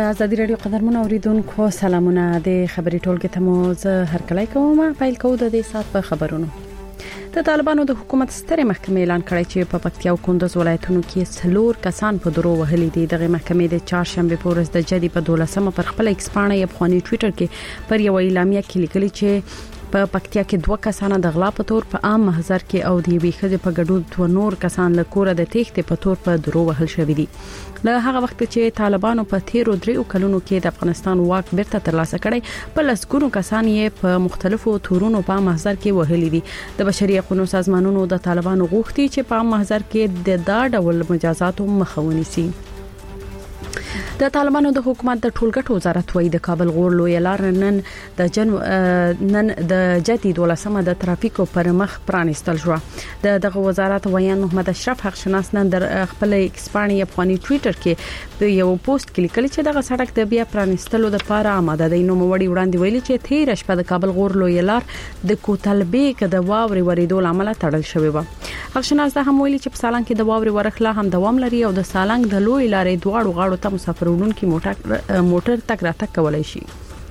آزادي رادیو قدرمن اوریدونکو سلامونه د خبري ټولګي ته مو زه هرکلی کوم. پیل کوو د دې سات په خبرونو. د طالبانو د حکومت ستره محکمې اعلان کړی چې په پکتیا او کندوز ولایتونو کې 4 کسان په درو وهلي دي. دغه محکمې د چهارشنبه په ورځ د جدي په 12مه پر خپل ایکس پاڼه افغاني ټوئیټر کې پر یو اعلامیه کې لیکلي چې په پکتیا کې 2 کسان د غلا په تور په عام محضر کې او د یوې خځې په ګډون 2 نور کسان له کوره د تېښتې په تور په درو وهل شوی دي. له هغه وخت چې طالبانو په 13 کلونو کې د افغانستان واک بیرته ترلاسه کړی په لسګونو کسان یې په مختلفو تورونو په محضر کې وهلي دي. د بشري حقوقو سازمانونو د طالبانو غوښتي چې په محضر کې د دا ډول مجازاتو مخه ونیسي. د طالبانو د حکومت د ټولګټو وزارت وایي د کابل غور لوی لار نن د جدي 12مه د ترافیکو پر مخ پرانستل شو. دغه وزارت ویان محمد اشرف حق شناس نن در خپل ایکسپانی افغاني ټوئیټر کې په یو پوسټ کې لیکلی چې دغه سړک د بیا پرانستلو لپاره آماده دی. نو موړي وړاندې ویلي چې 13 شپه د کابل غور لوی لار د کوتلبیک د واوري وریدو لامل تړل شوی و. حق شناس دا هم ویلي چې په سالنګ کې د واوري ورخلا هم دوام لري او د سالنګ د لوی لارې دواړو غاړو ته مسافرونکو موټر تک راتګ کولای شي.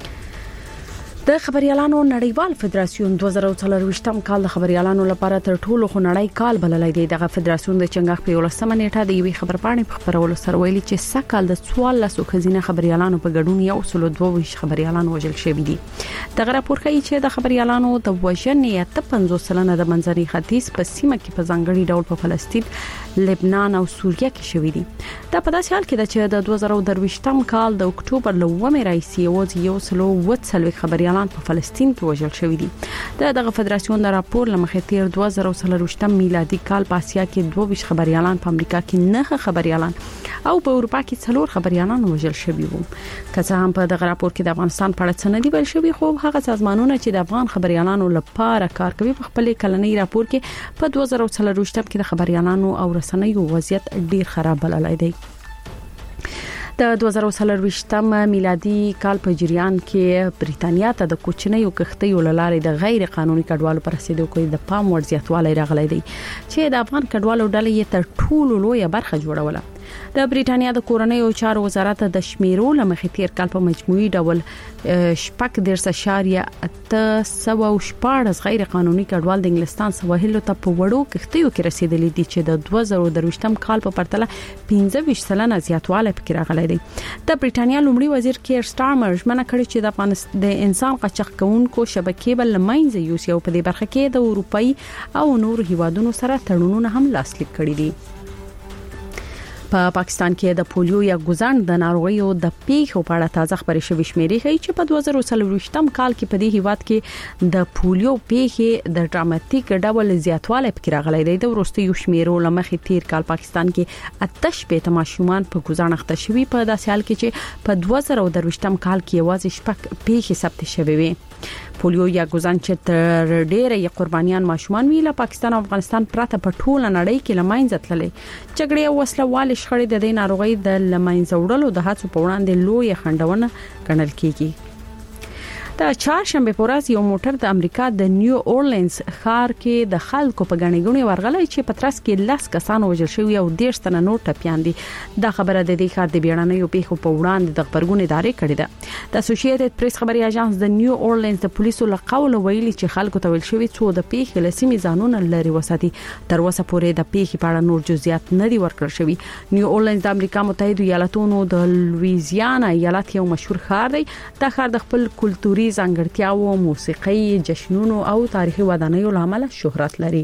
د خبريالانو نړیوال فدراسیون 2024م کال د خبريالانو لپاره تر ټولو خنړی کال بللای دی. دغه فدراسیون د چنګاخ په 11مه نیټه د یوې خبرپاڼې په خبرولو سره ویلي چې سکهال د 1400 خزینه خبريالانو په ګډون 122 خبريالان وژل شوی دي. دغه راپور ښیي چې د خبريالانو د وژنې 50% د منځني ختیځ په سیمه کې په ځانګړي ډول په فلسطین، لبنان او سوریه کې شوی دي. دا په داسې حال کې ده چې د 2023م کال د اکتوبر لومې راځي او 140 خبريالان په فلسطین کې وژل شوی دي. دغه فدراسیون د راپور لمخې تیر 2023 میلادي کال په اسیا کې 22 خبريالان، په امریکا کې 9 خبريالان او په اروپا کې 4 خبريالان وژل شوی وو. که څه هم په دغه راپور کې د افغانستان په اړه څه نه دی ویل شوی، خو هغه سازمانونه چې د افغان خبريالانو لپاره کار کوي په خپل کلنۍ راپور کې په 2024 کې د خبريالانو او رسنیو وضعیت ډیر خراب بللای دی. د 2024م میلادي کال په جریان کې بریتانیا ته د کوچنیو کښتیو لارې د غیر قانوني کډوالو پر رسیدو کوي د پام وړ زیاتوالی راغلی دی چې د افغان کډوالو ډلې یې تر ټولو لویه برخه جوړوله. د بریټانیا د کورنۍ او چارو وزارت د شمیرو لمخې تیر کال په مجموعي ډول 8.8 غیر قانوني کډوال د انګلستان سواحلو ته په وړو کښتیو کې رسیدلي دي چې د 2023م کال په پرتله 15% زیاتوالی پکې راغلی دی. د بریټانیا لومړي وزیر کیر سټارمر ژمنه کړې چې د انسان قاچاق کوونکو شبکې بل لمنځه یوسي او په دې برخه کې د اروپאי او نورو هیوادونو سره تړونونه هم لاسلیک کړي دي. په پاکستان کې د پولیو یا ګوزن د ناروغیو د پیښو په اړه تازه خبري شوې شمیرې ښیي چې په 2023م کال کې په دې هیواد کې د پولیو پیښې د ډراماتیک ډول زیاتوالی پکې راغلی دی. د وروستیو شمیرو لمخې تیر کال پاکستان کې 88 ماشومان په ګوزن اخته شوي، په داسې حال کې چې په 2023م کال کې یوازې 6 پیښې ثبت شوې وي. پولیو یا ګوزن چې تر ډیره یې قربانیان ماشومان ویله پاکستان او افغانستان پراته په ټوله نړۍ کې لمنځه تللې. جګړې او وسلوال شخړې د دې ناروغي د لمنځه وړلو د هڅو په وړاندې لوی خنډونه ګڼل کیږي. د چهارشنبه په ورځ یو موټر د امریکا د نیو اورلینز ښار کې د خلکو په غنی غونی ورغلی چې په ترڅ کې 10 کسان وژل شوي او 10 تنه نور ټپيان دي. دا خبره د دې ښار د بیړنیو پیښو په وړاندې د خبرګون ادارې کړې ده. د اسوسییټډ پریس خبري اژانس د نیو اورلینز د پولیسو له قوله ویلي چې خلکو ته ویل شوی څو د پیښې لسمې ځانونه لري وساتي. تر اوسه پورې د پیښې په اړه نور جزئیات نه دي ورکړل شوی. نیو اورلینز د امریکا متحده ایالاتونو د لویزیانا ایالت یو مشهور ښار دی. دا ښار د خپل کلتوري ځانګړتیاو، موسیقي، جشنونو او تاریخي ودانیو لامل شهرت لري.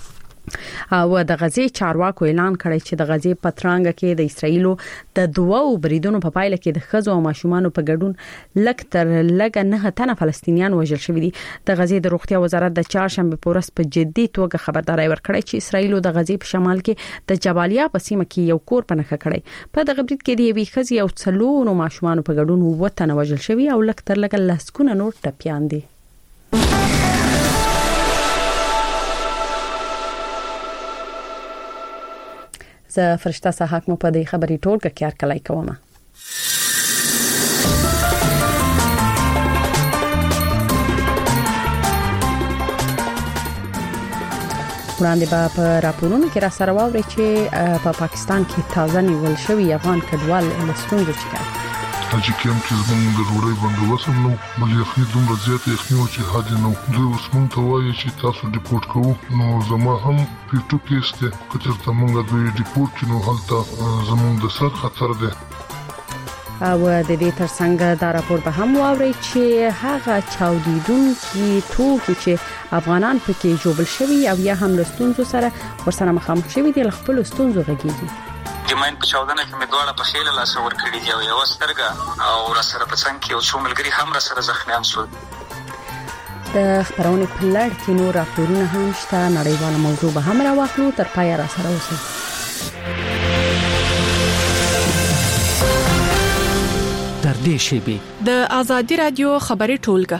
او د غزې چارواکو اعلان کړی چې د غزې پترانګ کې د اسرایلو د 2 بریدونو په پایله کې د خزو او ماشومانو په ګډون لږ 9 تنه فلسطینیان وژل شوي دي. د غزې د روغتیا وزارت د چهارشنبه په ورځ په جدي توګه خبرداري ورکړی چې اسرایلو د غزې په شمال کې د جبالیا په سیمه کې یو کور په نښه کړی. په دغه برید کې د یوې خزې او 4 ماشومانو په ګډون 9 تنه وژل شوي او لږ تر لږه 10 نور ټپيان دي. زه فرشته صحاک مو په دې خبري ټولګه کې هرکلی کوم. وړاندې به په راپورونو کې را سره واوري چې په پاکستان کې تازه نیول شوی افغان کډوال له ستونزو څخه چې کوم کې زمونږ د ډوډۍ بندوبست نو بل یخني دومره زیات یخني و چې حد نو دوی اوس مونږ ته وایي چې تاسو ډیپورټ کوو نو زما هم پیټو کیس دی که چېرته مونږ دوی ډیپورټ کړي نو هلته زمونږ د سر خطر دی. او د دې ترڅنګ دا راپور به هم واوري چې هغه چاودیدونکي توکي چې افغانان پکې جوړل شوی او یا هم لستونزو سره ورسره مخامخ شوی دي خپل لستونزو غږیږي. جمعین په چاودنه کې مې دواړه په خېل لاس ور کړی دی او یو سترګه او را سره په څنګ کې یو څو ملګری هم را سره زخمیان شول. د خبرونې په لړ کې نور راپورونه هم شته. نړیواله موضوع به هم راوخلو. تر پایه را سره اوسئ. در دې شیبه د آزادی رادیو خبري ټولګه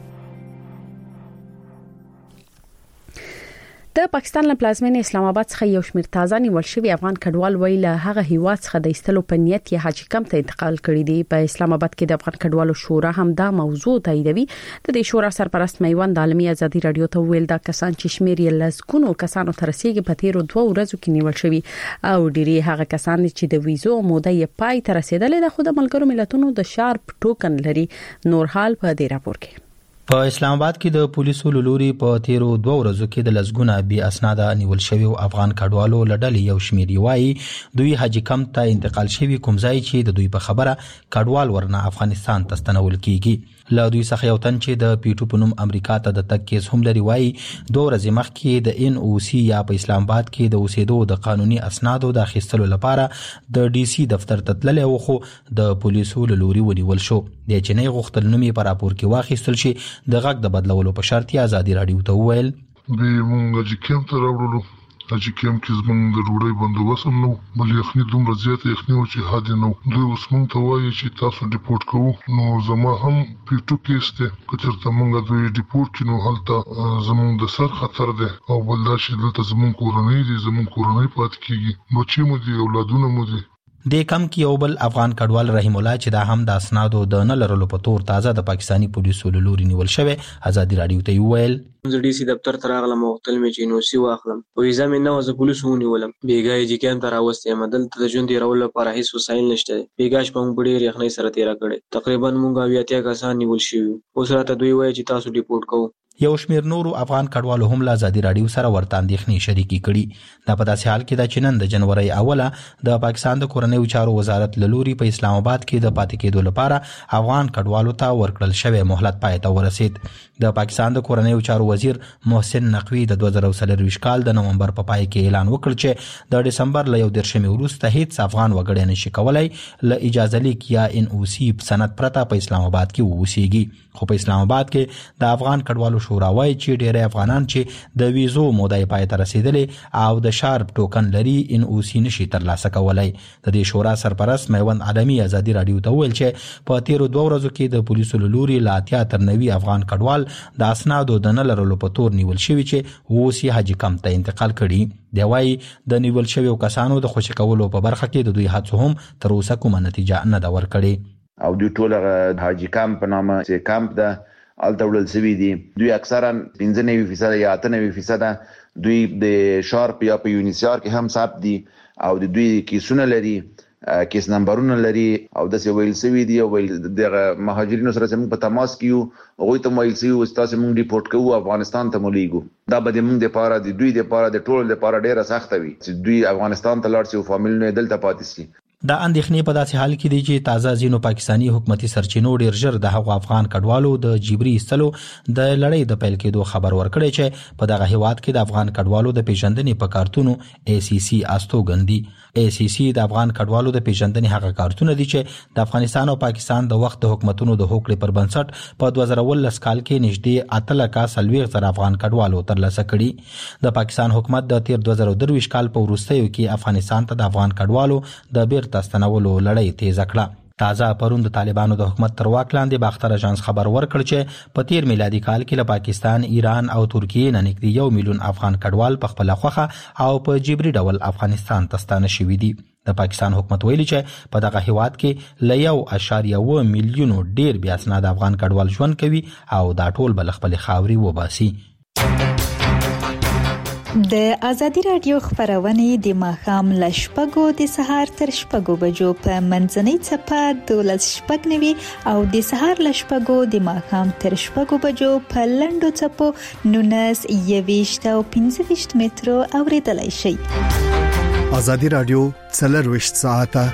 د پاکستان له پلازمینې اسلام آباد څخه یو شمېر تازه نیول شوی افغان کډوال ویل هغه هیواد څخه د ایستلو په نیت یې حاجی کمپ ته انتقال کړی دی. په اسلام آباد کې د افغان کډوالو شورا هم دا موضوع تاییدوي. د دې شورا سرپرست میوند عالمي ازادي رادیو ته ویل دا کسان چې شمېر یې لسګونو کسانو تر رسیدي په تیرو 2 ورځو کې نیول شوی او ډیری هغه کسان چې د ویزو موده یې پای ته رسیدلې ده خو د ملګرو ملتونو د شارپ ټوکن لري. نور حال په دې راپور کې. په اسلام آباد کې د پولیسو لوري په تیرو 2 ورځو کې د لسګونه بي اسناد نیول شوی او افغان کډوالو لړل یو شمېر وایي دوی حاجی کمپ ته انتقال شوی کوم ځای چې د دوی په خبره کډوال ورنه افغانستان ته ستنول کیږي. له دوی څخه یو تن چې د پیټو په نوم امریکا ته د تګ کیس هم لري وایي 2 ورځې مخکې د ان او سی یا په اسلام آباد کې د اوسېدو د قانوني اسنادو د اخیستلو لپاره د ډي سي دفتر ته تللی و خو د پولیسو لوري ونیول شو. د چینای غوښتل نومي په راپور کې واخیستل شي د غږ د بدلولو په شرط یې ازادي رادیو ته وویل به مونږ چې کوم ته راوړلو چې کوم کې زمونږ د ډوډۍ بندوبست نو بل یخني دومره زیات یخني و چې حد نو دوی اوس مونږ ته وایي چې تاسو ډیپورټ کوو نو زما هم پیټو کیس دی که چېرته مونږ دوی ډیپورټ کړي نو هلته زمونږ د سر خطر دی او بل دا چې دلته زمونږ کورنۍ دي زمونږ کورنۍ پاتې کېږي بچي مو دي اولادونه مو دي. د کم کې یو بل افغان کډوال رحیم الله چې دا هم د اسنادو د نه لرلو په تور تازه د پاکستانی پولیسو لوري نیول شوی ازادي رادیو ته ویل زه ډي سي دفتر ته راغلم او وختل مې چې نو سی واخلم او ویزا مې نه و زه پولیسو ونیولم. بیګا یې جکم ته راوستم دلته د ژوند ډیرول لپاره هیڅ وسایل نشته. بیګاش په موږ ډیر یخنۍ سره تیر کړې تقریبا موږ 80 کسان نیول شو. اوس راته دوی وایي چې تاسو ډیپورټ کوو. یو شمیر نورو افغان کډوالو هم له ازادي رادیو سره ورته اندېښنې شریکې کړي. دا په داسې حال کې دا چې نن د جنوري اوله د پاکستان د کورنیو چارو وزارت لوري په اسلام آباد کې د پاتې کېدو لپاره افغان کډوالو ته ورکړل شوی مهلت پای ته ورسید. د پاکستان د کورنیو چارو وزیر محسن نقوی د 2023 کال د نومبر په پای کې اعلان وکړ چې د دسمبر له 1 وروسته هیڅ افغان وګړی نشي کولای له اجازه لیک یا ان او سی سند پرته په اسلام آباد کې اوسېږي. خو په اسلام آباد کې د افغان کډوالو شورا وايي چې ډېر افغانان چې د ویزو موده پای ته رسیدلې او د شارپ ټوکن لري ان او سی نشي ترلاسه کولای. د دې شورا سرپرست میوند عالمي ازادي رادیو ته ویل چې په تیرو 2 ورځو کې د پولیسو لوري لا 80 تر 90 افغان کډوال د اسنادو د نه لرلو په تور نیول شوی چې اوس یې حاجی کمپ ته انتقال کړي. دی وايي د نیول شویو کسانو د خوشی کولو په برخه کې د دوی هڅو هم تر اوسه کومه نتیجه نه ده ورکړې. او دوی ټول حاجی کمپ په نامه چې کمپ ده الته وړل شوي دي. دوی اکثرا 95% یا 98% دوی د شارپ یا په یونیسیار کې هم ثبت دي او د دوی کیسونه لري کیس نمبرونه لري او د څه ویل شوي دي او د مهاجرینو سره زموږ په تماس کې هغوی ته ویل شوي چې تاسو موږ ډیپورټ کوو افغانستان ته مولیږو. دا به موږ لپاره د دوی لپاره د ټول لپاره ډیره سخته وي چې دوی افغانستان ته لاړ شي او فامیلونه دلته پاتې شي. دا اندېښنې په داسې حال کې دي چې تازه ځینو پاکستانی حکومتي سرچینو ډیر ژر د هغو افغان کډوالو د جبري ایستلو د لړۍ د پیل کېدو خبر ورکړی چې په دغه هیواد کې د افغان کډوالو د پیژندنې په کارتونو ACC استوګن دي. ACC د افغان کډوالو د پیژندنې هغه کارتونه دي چې د افغانستان او پاکستان د وخت د حکومتونو د هوکړې پر بنسټ په 2019 کال کې نږدې 8,40,000 افغان کډوالو ترلاسه کړي. د پاکستان حکومت د تیر 2023 کال په وروستیو کې افغانستان ته د افغان کډوالو د بیرته ستنولو لړۍ تیزه کړه. تازه پرون د طالبانو د حکومت تر واک لاندې باختر اژانس خبر ورکړ چې په تیر میلادي کال کې له پاکستان، ایران او ترکیې نه نږدې 1 میلیون افغان کډوال په خپله خوښه او په جبري ډول افغانستان ته ستانه شوي دي. د پاکستان حکومت ویلي چې په دغه هیواد کې له 1.1 میلیون ډیر بیا اسناد افغان کډوال ژوند کوي او دا ټول بل خپل خاوري وباسي. د ازادي رادیو خبرونه د ماښام ل 8:00 د سهار تر 8:00 بجو په منځنۍ چپه 12:09 او د سهار ل 8:00 د ماښام تر 8:00 بجو په لنډو چپو 19 او 15 مترو اوریدلای شئ. ازادي رادیو 24 ساعته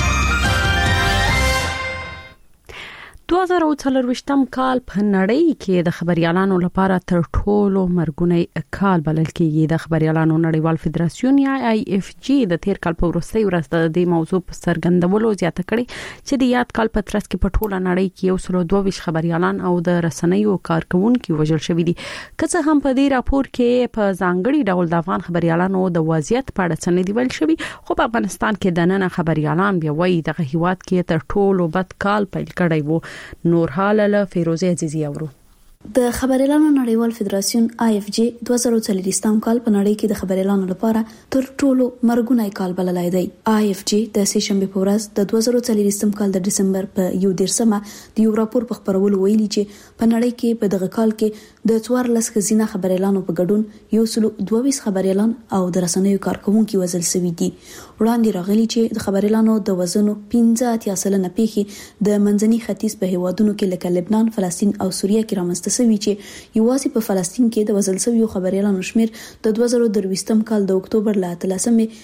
2023م کال په نړۍ کې د خبريالانو لپاره تر ټولو مرګونی کال بلل کېږي. د خبريالانو نړیوال فدراسیون یا IFG د تیر کال په وروستۍ ورځ د دې موضوع په څرګندولو زیاته کړې چې د یاد کال په ترڅ کې په ټوله نړۍ کې 122 خبريالان او د رسنیو کارکونکو وژل شوي دي. که څه هم په دې راپور کې په ځانګړي ډول د افغان خبريالانو د وضعیت په اړه څه نه دی ویل شوی، خو په افغانستان کې د نن خبريالان بیا وایي د هیواد کې تر ټولو بد کال پیل کړی وو. نور حال له فیروزه عزیزی اورو. د خبريالانو نړیوال فدراسیون IFG 2023م کال په نړۍ کې د خبريالانو لپاره تر ټولو مرګونی کال بللای دی. IFG د سې شنبه په ورځ د 2023م کال د دسمبر په 11مه د یو راپور په خبرولو ویلي چې په نړۍ کې په دغه کال کې د 14 خزینه خبريالانو په ګډون 122 خبريالان او د رسنیو کارکونکو وژل شوي دي. وړاندې راغلي چې د خبريالانو د وزن 15% پیښې د منځني ختیځ په هیوادونو کې لکه لبنان، فلسطین او سوریه کې رامنځته سوي چې یوازې په فلسطین کې د وژل شویو خبريالانو شمیر د 2023م کال د اکتوبر ل 13مې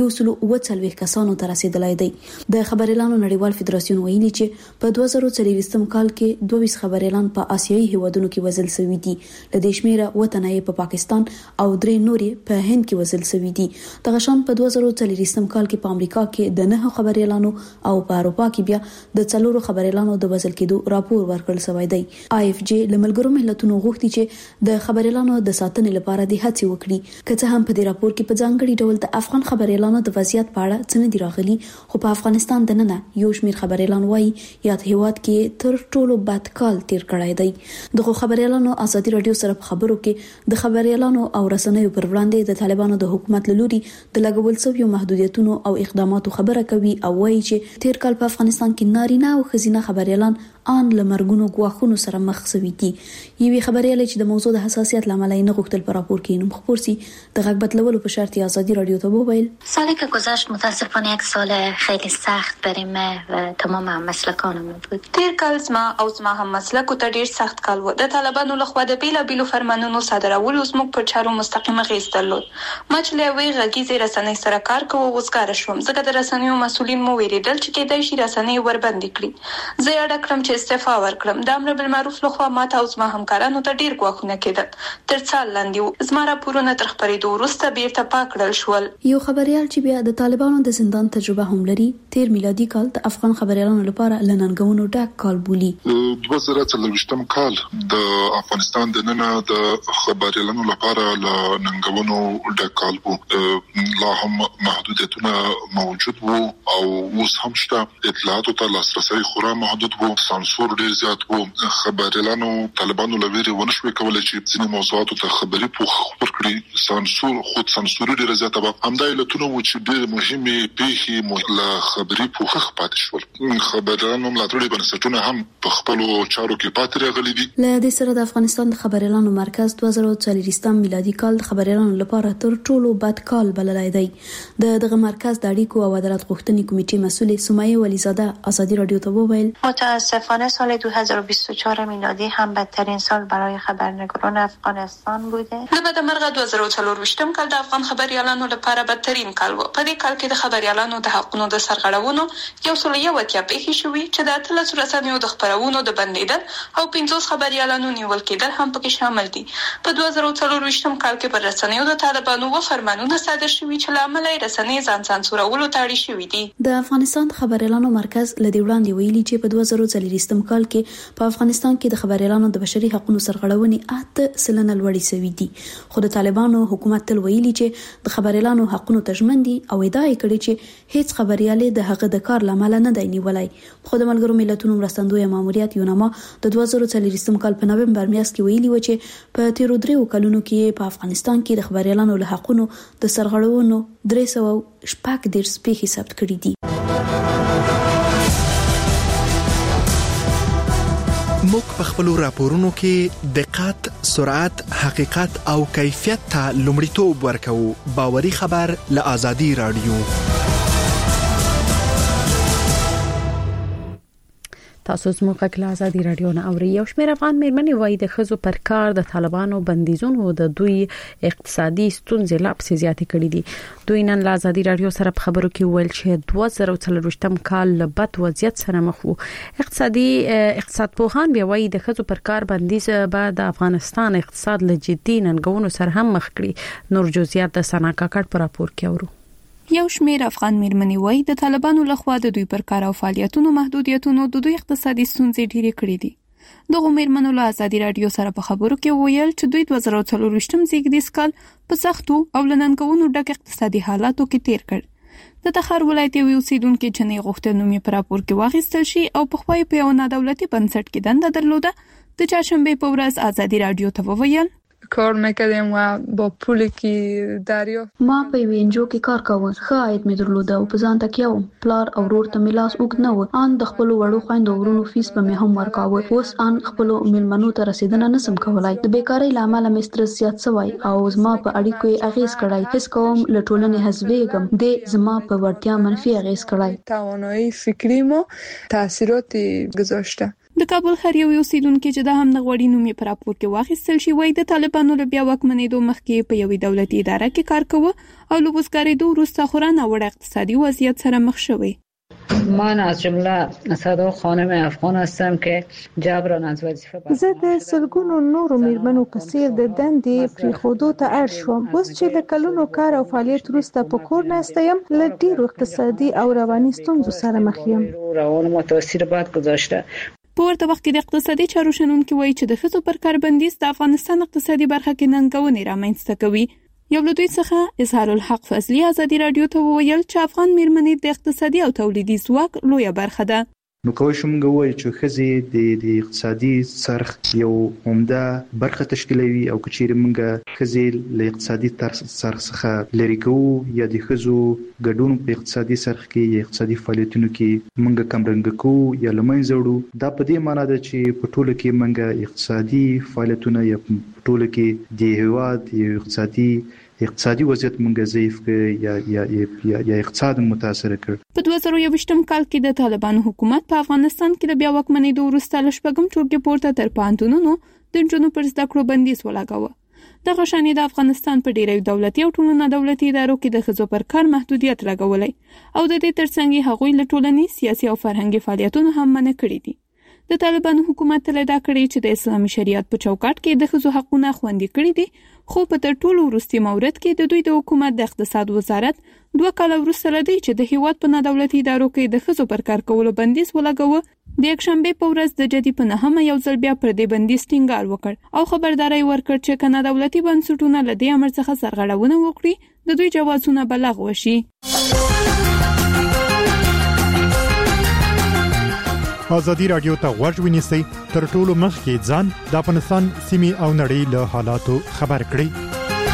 140 کسانو ته رسیدلای دی. د خبريالانو نړیوال فدراسیون ویلي چې په 2023م کال کې 22 خبريالان په آسیایي هیوادونو کې وژل شوي دي. د دې شمیره وطنه په پاکستان او درې نورې په هند کې وژل شوي دي. دغه شان په 2023م کال کې په امریکا کې د 9 خبريالانو او په اروپا کې بیا د 4 خبريالانو د وژل کېدو راپور ورکړل شوی دی. IFG له ملګرو ملتونو غوښتي چې د خبريالانو د ساتنې لپاره د هڅې وکړي. که څه هم په دې راپور کې په ځانګړي ډول د افغان خبريالانو د وضعیت په اړه څه نه دی راغلي، خو په افغانستان د ننه یو شمیر خبريالان وایي یاد هیواد کې تر ټولو بد کال تیر کړی دی. دغه خبريالانو ازادي رادیو سره په خبرو کې د خبريالانو او رسنیو پر وړاندې د طالبانو د حکومت لوري د لګول شویو محدودیتونو او اقداماتو خبره کوي او وایي چې تیر کال په افغانستان کې نارینه او ښځینه خبريالان ان لمرګونو غواخونو سره مخ شوي دي. یوې خبريالې چې د موضوع د حساسیت لامل نه غوښتل په راپور کې نوم خبر سي د غږ بدلولو په شرط ازادي رادیو ته وویل سالی که گذشت متاسفانه یک سال خیلی سخت برای من و تمام هم‌مسلکانم بود. تیر کال زما هم مسلکو ته ډیر سخت کال و. د طالبانو لخوا د بیلابیلو فرمانونو صادرولو زموږ پر چارو مستقیم اغیز درلود. ما چې له وی غږیزې رسنۍ سره کار کوم وزګار شوم. ځکه د رسنیو مسولین مو ویریدل چې کېدای شي رسنۍ وربند کړي. زه اړه کړم چې استعفا ورکړم. د امر بالمعروف لخوا ماته او زما همکارانو ته ډیر غواخونه کېدل. تر څال لاندې زما راپورونه تر خبرېدو وروسته بیرته پاک کړل شول. یو خبريال چې بیا د طالبانو د زندان تجربه هم لري، تیر میلادي کال د افغان خبريالانو لپاره لننګونو ډک کال بولی. 2023م کال د افغانستان د نن د خبريالانو لپاره لننګونو ډک کال وو. لا هم محدودیتونه موجود وو او اوس هم شته. اطلاعاتو ته لاسرسي خورا محدود وو. سانسور ډیر زیات وو. خبريالانو طالبانو لوري ونشوي کولای چې ځینې موضوعاتو ته خبري پوښ خبر کړي. سانسور خود سانسور ډیر زیات و. همدا علتونه و چې ډیر مهمه پیښې مهله خبري پوښ پاتې شول. خبريالانو ملاتړي بنسټونه هم په خپل چارو کې پاتې راغلي دي. له دې سره د افغانستان د خبريالانو مرکز 2023م میلادي کال د خبريالانو لپاره تر ټولو بد کال بللای دی. دغه مرکز د اړیکو او عدالت غوښتنې کمیټې مسؤل سمیه ولیزاده ازادي رادیو ته وویل متاسفانه سال 2024 میلادی هم بدترین سال برای خبرنگاران افغانستان بوده. د بدمرغه 2024م کال د افغان خبريالانو لپاره بدترین کال و. په دې کال کې د خبريالانو د حقونو د سرغړونو 101 پیښې شوې چې د 13 رسنیو د خبرونو د بندیدل او 50 خبريالانو نیول کېدل هم پکې شامل دي. په 2024م کال کې پر رسنیو د طالبانو و فرمانونه صادر شوي چې لامل یې رسنۍ ځان سانسورولو ته اړ شوي دي. د افغانستان خبريالانو مرکز لدی وړاندې ویلي چې په 2023م کال کې په افغانستان کې د خبريالانو د بشري حقوقو سرغړونې 8% لوړې شوې دي. خو د طالبانو حکومت تل ویلي چې د خبريالانو حقوقو تضمین دي او ادعا یې کړې چې هیڅ خبريالي د هغه د کار لامل نه دی نیولای. خو د ملګرو ملتونو مرستندوی ماموریت یوناما د 2023م کال په نومبر میاشت کې ویلي و چې په تیرو 3 کلونو کې په افغانستان کې د خبريالانو له حقوقو د سرغړونو 314 پیښې ثبت کړې دي. موږ په خپل راپورونو کې دقت، سرعت، حقیقت او کیفیت ته لومړیتوب ورکوو. باوري خبر له آزادي رادیو. تاسو زموږ کله آزادي رادیو نه اوري. یو شمېر افغان میرمنې وایي د ښځو پر کار د طالبانو بندیزونو د دوی اقتصادي ستونزې لا پسې زیاتې کړې دي. دوی نن له آزادي رادیو سره په خبرو کې ویل چې 2024م کال له بد وضعیت سره مخ وو. اقتصاد پوهان بیا وایي د ښځو پر کار بندیز به د افغانستان اقتصاد له جدي ننګونو سره هم مخ کړي. نور جزئیات د سنا کاکړ په راپور کې اورو. یو شمېر افغان میرمنې وایي د طالبانو لخوا د دوی پر کار او فعالیتونو محدودیتونو د دوی اقتصادي ستونزې ډېرې کړې دي. دغه میرمنو له آزادي رادیو سره په خبرو کې ویل چې دوی 2024م زیږدیز کال په سختو او لننګونو ډک اقتصادي حالاتو کې تیر کړ. د تخار ولایت یو اوسیدونکو جنې غوښتنو می پر راپور کې واغستل شي او په خوای په یو نادولتي بنسټ کې دنده درلوده. د چهارشنبه په ورځ آزادي رادیو ته وویل کار میکردیم و با پولی که دریافت ما په وینجو کې کار کاوه. ښه عاید مې درلوده او په ځان تکیه وم. پلار او ورور ته مې لاس اوږد نه و. ان د خپل وړو خویندو ورونو فیس به مې هم ورکاوه. اوس ان خپل میلمنو ته رسیدنه نسم کولای. د بیکاری لامل مې سترس زیات شوی او زما په اړیکو یې اغیز کړی. هیڅ کوم له ټولنې حذفېږم. د زما په ورتیا منفي اغیز کړی. توانایی فکری مو تاثیراتی گذاشته. د کابل ښار یو اوسیدونکو چې د هم نغوړی نومې پر راپور کې واخیستل شي وایي د طالبانو له بیا واکمنېدو مخکې په یوې دولتي اداره کې کار کوه او له وزګارېدو وروسته خورا ناوړه اقتصادي وضعیت سره مخ شوی. من از جمله صدا خانم افغان هستم که جبران از وظیفه زه د سلګونو نورو میرمنو په څیر د دندې پریښودو ته اړ شوم. اوس چې له کلونو کار او فعالیت وروسته په کور ناسته یم له ډېرو اقتصادي او رواني ستونزو سره مخ یم. روان متاثر بد گذاشته. په ورته وخت کې د اقتصادي چارو شنونکي وایي چې د ښځو پر کار بندیز د افغانستان اقتصادي برخه کې ننګونې رامنځته کوي. یو له دوی څخه اظهار الحق فضلي آزادي رادیو ته وویل چې افغان میرمنې د اقتصادي او تولیدي ځواک لویه برخه ده. نو کوم شوم غوي چې خزي د اقتصادي سرخ یو عمده برخه تشکیلوي او کچیر منګه خزي له اقتصادي سرخ څخه لری کوو یا د خزو ګډون په اقتصادي سرخ کې یا اقتصادي فعالیتونو کې منګه کمرنګ کوو یا لمن زړو. دا په دې معنی ده چې په ټوله کې منګه اقتصادي فعالیتونه یا په ټوله کې د هیواد یو اقتصادي وضعیت مونږه ضعیف کړ یا اقتصاد متاثر کړ. په 2021م کال کې د طالبانو حکومت په افغانستان کې د بیا واکمنېدو وروسته له شپږم ټولګې پورته تر پوهنتونونو د نجونو پر زده کړو بندیز ولګاوه. دغه شانې د افغانستان په ډیری دولتي او ټولو نادولتي ادارو کې د ښځو پر کار محدودیت لګولای او د دې ترڅنګ هغوی له ټولني سیاسي او فرهنګي فعالیتونو هم منع کړي دي. د طالبانو حکومت له دا کړی چې د اسلامي شریعت په چوکاټ کې د ښځو حقونه خوندي کړي دي، خو په تر ټولو وروستي مورد کې د دوی د حکومت د اقتصاد وزارت 2 کال وروسته لدی چې د هیواد په نادولتي ادارو کې د ښځو پر کار کولو بندیز ولګاوه. د یکشنبه په ورځ د جدي په نهمه یو ځل بیا پر دې بندیز ټینګار وکړ او خبرداري ورکړ چې کنا دولتي بنسټونه له دې امر څخه سرغړونه وکړي د دوی جوازونه بلغ وشي. آزادی رادیو ته غوږ ونیسئ تر ټولو مخکې ځان د افغانستان سیمې او نړۍ له حالاتو خبر کړئ.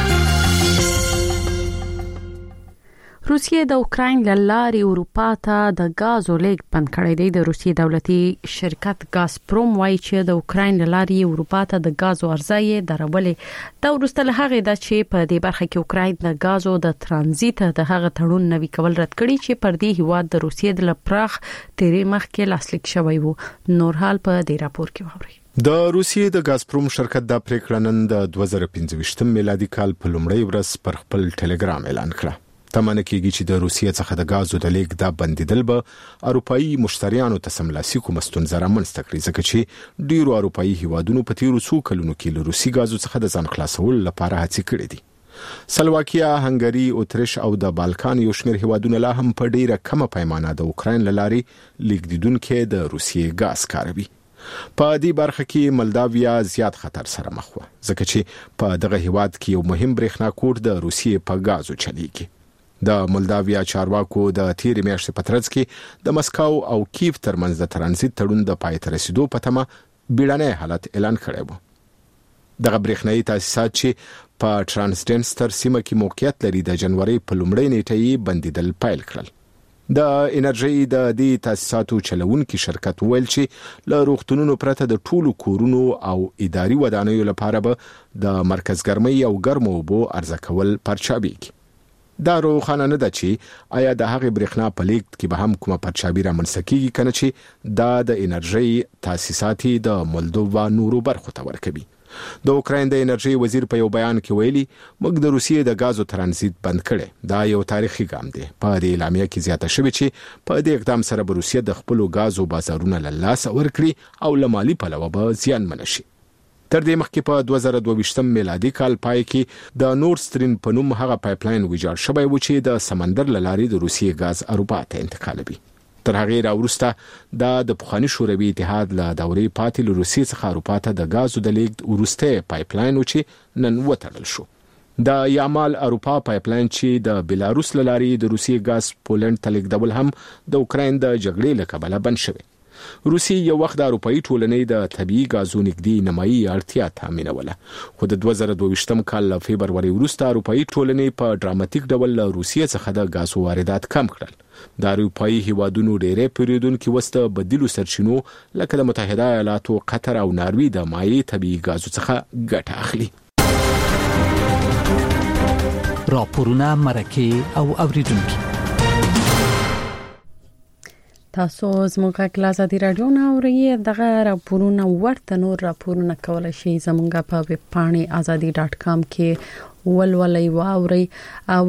روسیې د اوکراین له لارې اروپا ته د غازو لیږد بند کړی دی. د روسیې دولتي شرکت غازپروم وایي چې د اوکراین له لارې اروپا ته د غازو عرضه یې درولې. دا وروسته له هغې ده چې په دې برخه کې اوکراین د غازو د ترانزیت د هغه تړون نوي کول رد کړي چې پر دې هیواد د روسیې د لپراخ تیرې مخکې لاسلیک شوی وو. نور حال په دې راپور کې واورئ. د روسیې د غازپروم شرکت د پریکړه نن د 2025 میلادي کال په لومړۍ ورځ پر خپل ټلګرام اعلان کړ. تمنه کېږي چې د روسیې څخه د غازو د لیږد د بندیدل به اروپאי مشتریانو ته سملاسي کوم ستونزه رامنځته کړي، ځکه چې ډیرو اروپאי هیوادونو په تیرو څو کلونو کې له روسي غازو څخه د ځان خلاصول لپاره هڅې کړې دي. سلواکیا، هنګری، اتریش او د بالکان یو شمېر هیوادونه لا هم په ډیره کمه پیمانه د اوکراین لارې لیږدونکو د روسیې غاز کاروي. په دې برخه کې مولداویا زیات خطر سره مخ و، ځکه چې په دغه هیواد کې یو مهم برېښنا کور د روسیې په غازو چلیږي. د مولداویا چارواکو د تیرې میاشتې په ترڅ کې د مسکو او کیف ترمنځ د ترانزیت تړون د پای ته رسیدو په تمه بیړنی حالت اعلان کړی و. دغه برېښنايي تاسیسات چې په ټرانسډنستر سیمه کې موقعیت لري د جنوري په لومړۍ نیټه یې بندیدل پیل کړل. د انرژي د دې تاسیساتو چلونکي شرکت ویل چې له روغتونونو پرته د ټولو کورونو او اداري ودانیو لپاره به د مرکز ګرمۍ او ګرمو اوبو عرضه کول پرچابېږي. دا روښانه نه ده چې آیا د هغې برېښنا په لیږد کې به هم کومه پرچابي رامنځته کیږي کنه چې دا د انرژي تاسیسات د مولدووا نورو برخو ته ورکوي. د اوکراین د انرژي وزیر په یو بیان کې ویلي موږ د روسیې د غازو ترانزیت بند کړي. دا یو تاریخي ګام دی. په دې اعلامیه کې زیاته شوې چې په دې اقدام سره به روسیه د خپل غازو بازارونه له لاسه ورکړي او له مالي پلوه به زیانمن شي. تر دې مخکې په 2022 میلادي کال پای کې د نورد سټریم په نوم هغه پایپلاین ویجاړ شوی و چې د سمندر له لارې د روسیې غاز اروپا ته انتقالوي. تر هغه راورسته د پخوانی شوروي اتحاد له دورې پاتې له روسیې څخه اروپا ته د غازو د لیږد ورسته پایپلاین چې نن وټړل شو. د یامال اروپا پایپلاین چې د بلاروس له لارې د روسیې غاز پولند ته لیږدول هم د اوکراین د جګړې له کبله بند شوی. روسیې یو وخت د اروپאי ټولنې د طبيعي غازو نږدې نیمایي اړتیا تامینوله، خو د 2022 کال له فبرवरी وروسته اروپאי ټولنې په ډراماتیک ډول له روسیې څخه د غازو واردات کم کړل. د اروپאי هیوادونو ډېرې پیریدونکو وسته بدیلو سرچینو لکه د متحده ایالاتو، قطر او ناروی د مایع طبيعي غازو څخه ګټه اخلي. راپورونه مرکه او اوریدونکو تاسو زموږه کلاس د رادیو نه اورئ. دغه راپورونه ورته نور راپورونه کولای شئ زموږه په ویب پاڼه azadi.com کې ولولئ واورئ او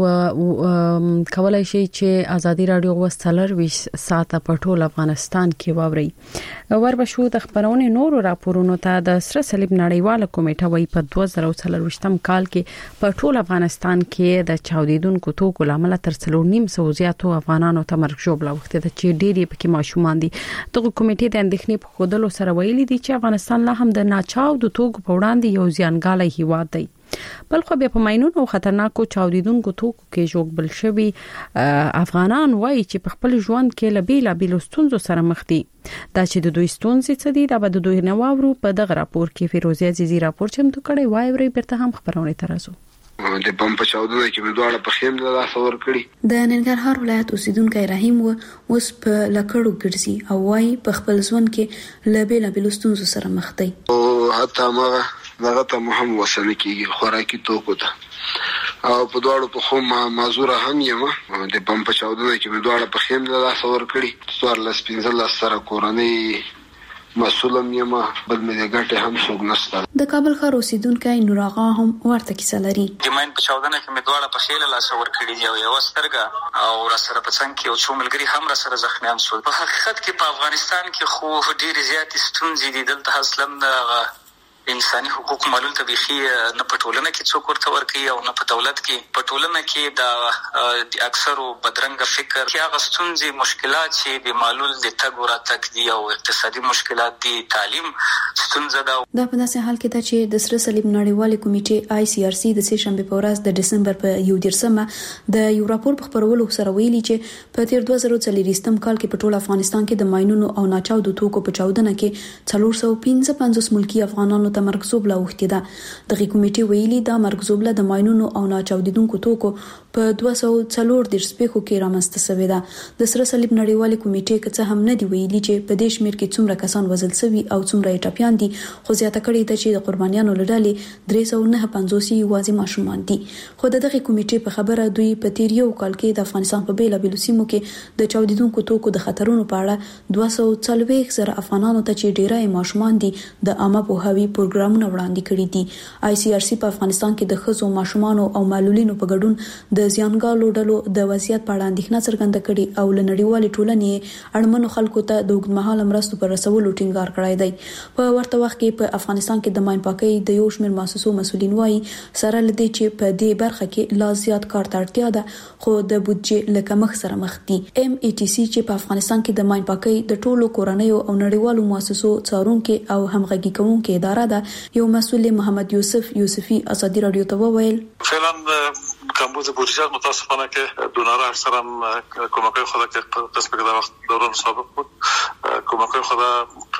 کولای شئ چې ازادي رادیو وسلر 20 ساعته په ټول افغانستان کې واورئ. وربشو د خبرونه نورو راپورونو ته د سره صلیب نړیواله کمیټه وایي په 2023 کال کې په ټول افغانستان کې د چاودیدونکو توکو لامل تر 3.5 زیاتو افغانانو ته مرګ ژوبله وخته ده چې ډېری پکې ماشومان دي. دغه کمیټې د اندېښنې په خودلو سره ویلي دي چې افغانستان لا هم د ناچاو د توکو په وړاندې یو ځانګړی هیواد دی. بلخو بیا په ماينونو او خطرناکو چاودیدونکو توکو کې جوړبل شوی افغانان وایي چې په خپل ژوند کې لبیلا بیلستونزو سره مخ دي. دا چې د دوی ستونزې څه دي دا به د دوی نواورو په دغه راپور کې فیروزه عزیزی راپور چمتو کړی وایي ورې برته هم خبرونه ترازو. د بم په چاودنه کې به دواړه په خیم له لاسه ورکړي. د ننګرهار ولایت اوسیدونکو رحیم اوس په لکړو ګرځي او وايي په خپل ژوند کې لبیلا بیلستونزو سره مخ دي. او حتی هغه ته مهم وسنه کېږي خوراکي توکو ته او په دواړو په خو معذوره هم یم. د بم په چاودنه کې به دواړه په خیم له لاسه ورکړي. 14 سره کورنۍ مسولم یم بل مې ګټه هم څوک نشته. د کابل ښار اوسیدونکو نور آغا هم ورته کیسه لري. د ماین په چاودنه کې مې دواړه په خیل لاسه ورکړي دی او یو سترګه او را سره په څنګ کې او څو ملګری هم را سره زخمیان شول. په حقیقت کې په افغانستان کې خو ډېر زیات ستونزې دي. دلته اصلا د انساني حقوق معلوم طبيخي نه په ټولنه کې څوک ورته ورکي او نه په دولت کې. په ټولنه کې د اکثرو بدرنګ فکر کې هغه ستونزې مشکلات چې د معلول د تګ وراتګ دي او اقتصادي مشکلات دي، تعلیم ستونزه ده. دا په داسې حال کې ده چې د سره صلیب نړیواله کمیټې ICRC د سه شنبه په ورځ د دسمبر په 11مه د یو راپور په خبرولو سره ویلي چې په تیر 2023 کال کې په ټول افغانستان کې د ماينونو او ناچاودو توکو په چاودنه کې 455 ملکی افغانانو ته مرګ زوبله وخته ده. دغه کمیټې ویلي دا مرګ زوبله د ماينونو او ناچاودیدونکو توکو په 240 سپیخو کې رامنځته شوې ده. د سره صلیب نړیواله کمیټې که څه هم نه دی ویلي چې په دې شمیر کې څومره کسان وژل شوي او څومره ټاپیان دي، خو زیاته کړې ده چې د قربانیانو لړلې 359 یوازې ماشومان دي. خو دغه کمیټې په خبره دوی په تیر یو کال کې د افغانستان په بیلابېلو سیمو کې د چاودیدونکو توکو د خطرونو په اړه 240 زره افغانانو ته چې ډیرای ماشومان دي د عامه پوهاوی پروګرامونه وړاندې کړي دي. ICRC په افغانستان کې د خزو ماشومان او معلولینو په ګډون د زیانګالو ډلو د وضعیت په اړه اندېښنه څرګنده کړې او لنړیوالې ټولنې اړمنو خلکو ته د اوږدمهاله مرستو پر رسولو ټینګار کړی دی. په ورته وخت کې په افغانستان کې د ماین پاکۍ د یو شمېر مؤسسو مسؤلین وایي سره لدی چې په دې برخه کې لا زیات کار ته اړتیا ده خو د بودجې له کمښت سره مخ دي. METC چې په افغانستان کې د ماین پاکۍ د ټولو کورنیو او نړیوالو مؤسسو څارونکو او همغږي کوونکو اداره ده، یو مسؤل محمد یوسفي ازادي رادیو ته وویل فعلا کمبود بودجه متاسفانه که دونارها اکثرا کمک‌های خود که قسم که در وقت دوران سابق بود کمک‌های خود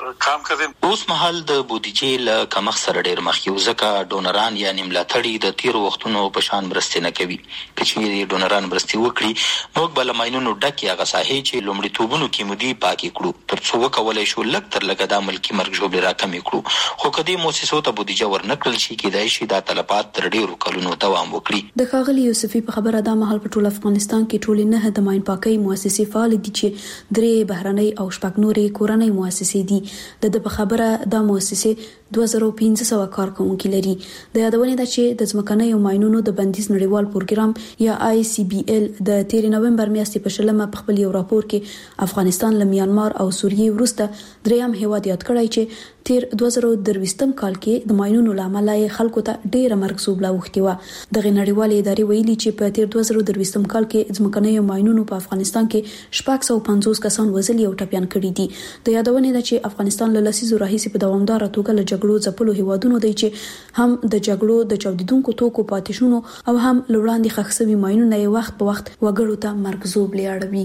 کام کړم. اوس مهال د بودیجې له کمښت سره ډېر مخ یو، ځکه ډونران یعنی ملاتړي د تیرو وختونو په شان مرستې نه کوي. که چیرې ډونران مرستې وکړي موږ به له ماینونو ډکې هغه ساحې چې لومړیتوبونو کې مو دي پاکې کړو، تر څو وکولی شو لږ تر لږه دا ملکي مرګ ژوبلې راکمې کړو. خو که دې موسسو ته بودیجه ورنکړل شي کېدای شي دا تلفات تر ډېرو کلونو دوام وکړي. د ښاغلي یوسفي په خبره دا مهال په ټول افغانستان کې ټولې 9 د ماین پاکۍ مؤسسې فعال دي چې 3 بهرنۍ او 6 نورې کورنۍ مؤسسې دي. د په خبره دا مؤسسې 2500 کارکونکي لري. د یادونې ده چې د ځمکنیو ماینونو د بندیز نړیوال پروګرام یا ICBL د 13 نومبر میاشتې په شلمه په خپل یو راپور کې افغانستان له میانمار او سوریې وروسته دریم هیواد یاد کړی چې تیر 2023 کال کې د ماینونو لامل یې خلکو ته ډېر مرګ زوبله وختي و. د غنړیوال ادارې ویلي چې په تیر 2023 کال کې ځمکنیو ماینونو په افغانستان کې 650 کسان وژلي او ټپيان کړي دي. د یادونې ده چې افغانستان له لسیزو راهیسې په دوامدار توګه له جګړو ځپلو هیوادونو دی چې هم د جګړو د چاودیدونکو توکو پاتې شونو او هم لوړاندې ښخ شوي ماینونه یې وخت په وخت وګړو ته مرګ زوبلې اړوي.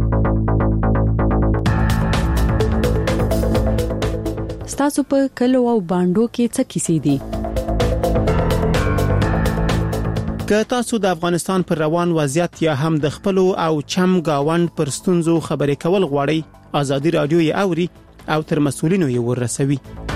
ستاسو په کلو او باندو کې څه کیسې دي؟ که تاسو د افغانستان پر روان وضعیت یا هم د خپل او چم گاوند پر ستونزو خبرې کول غواړئ، آزادي رادیو یې اوري او تر مسؤلینو یې ورسوي.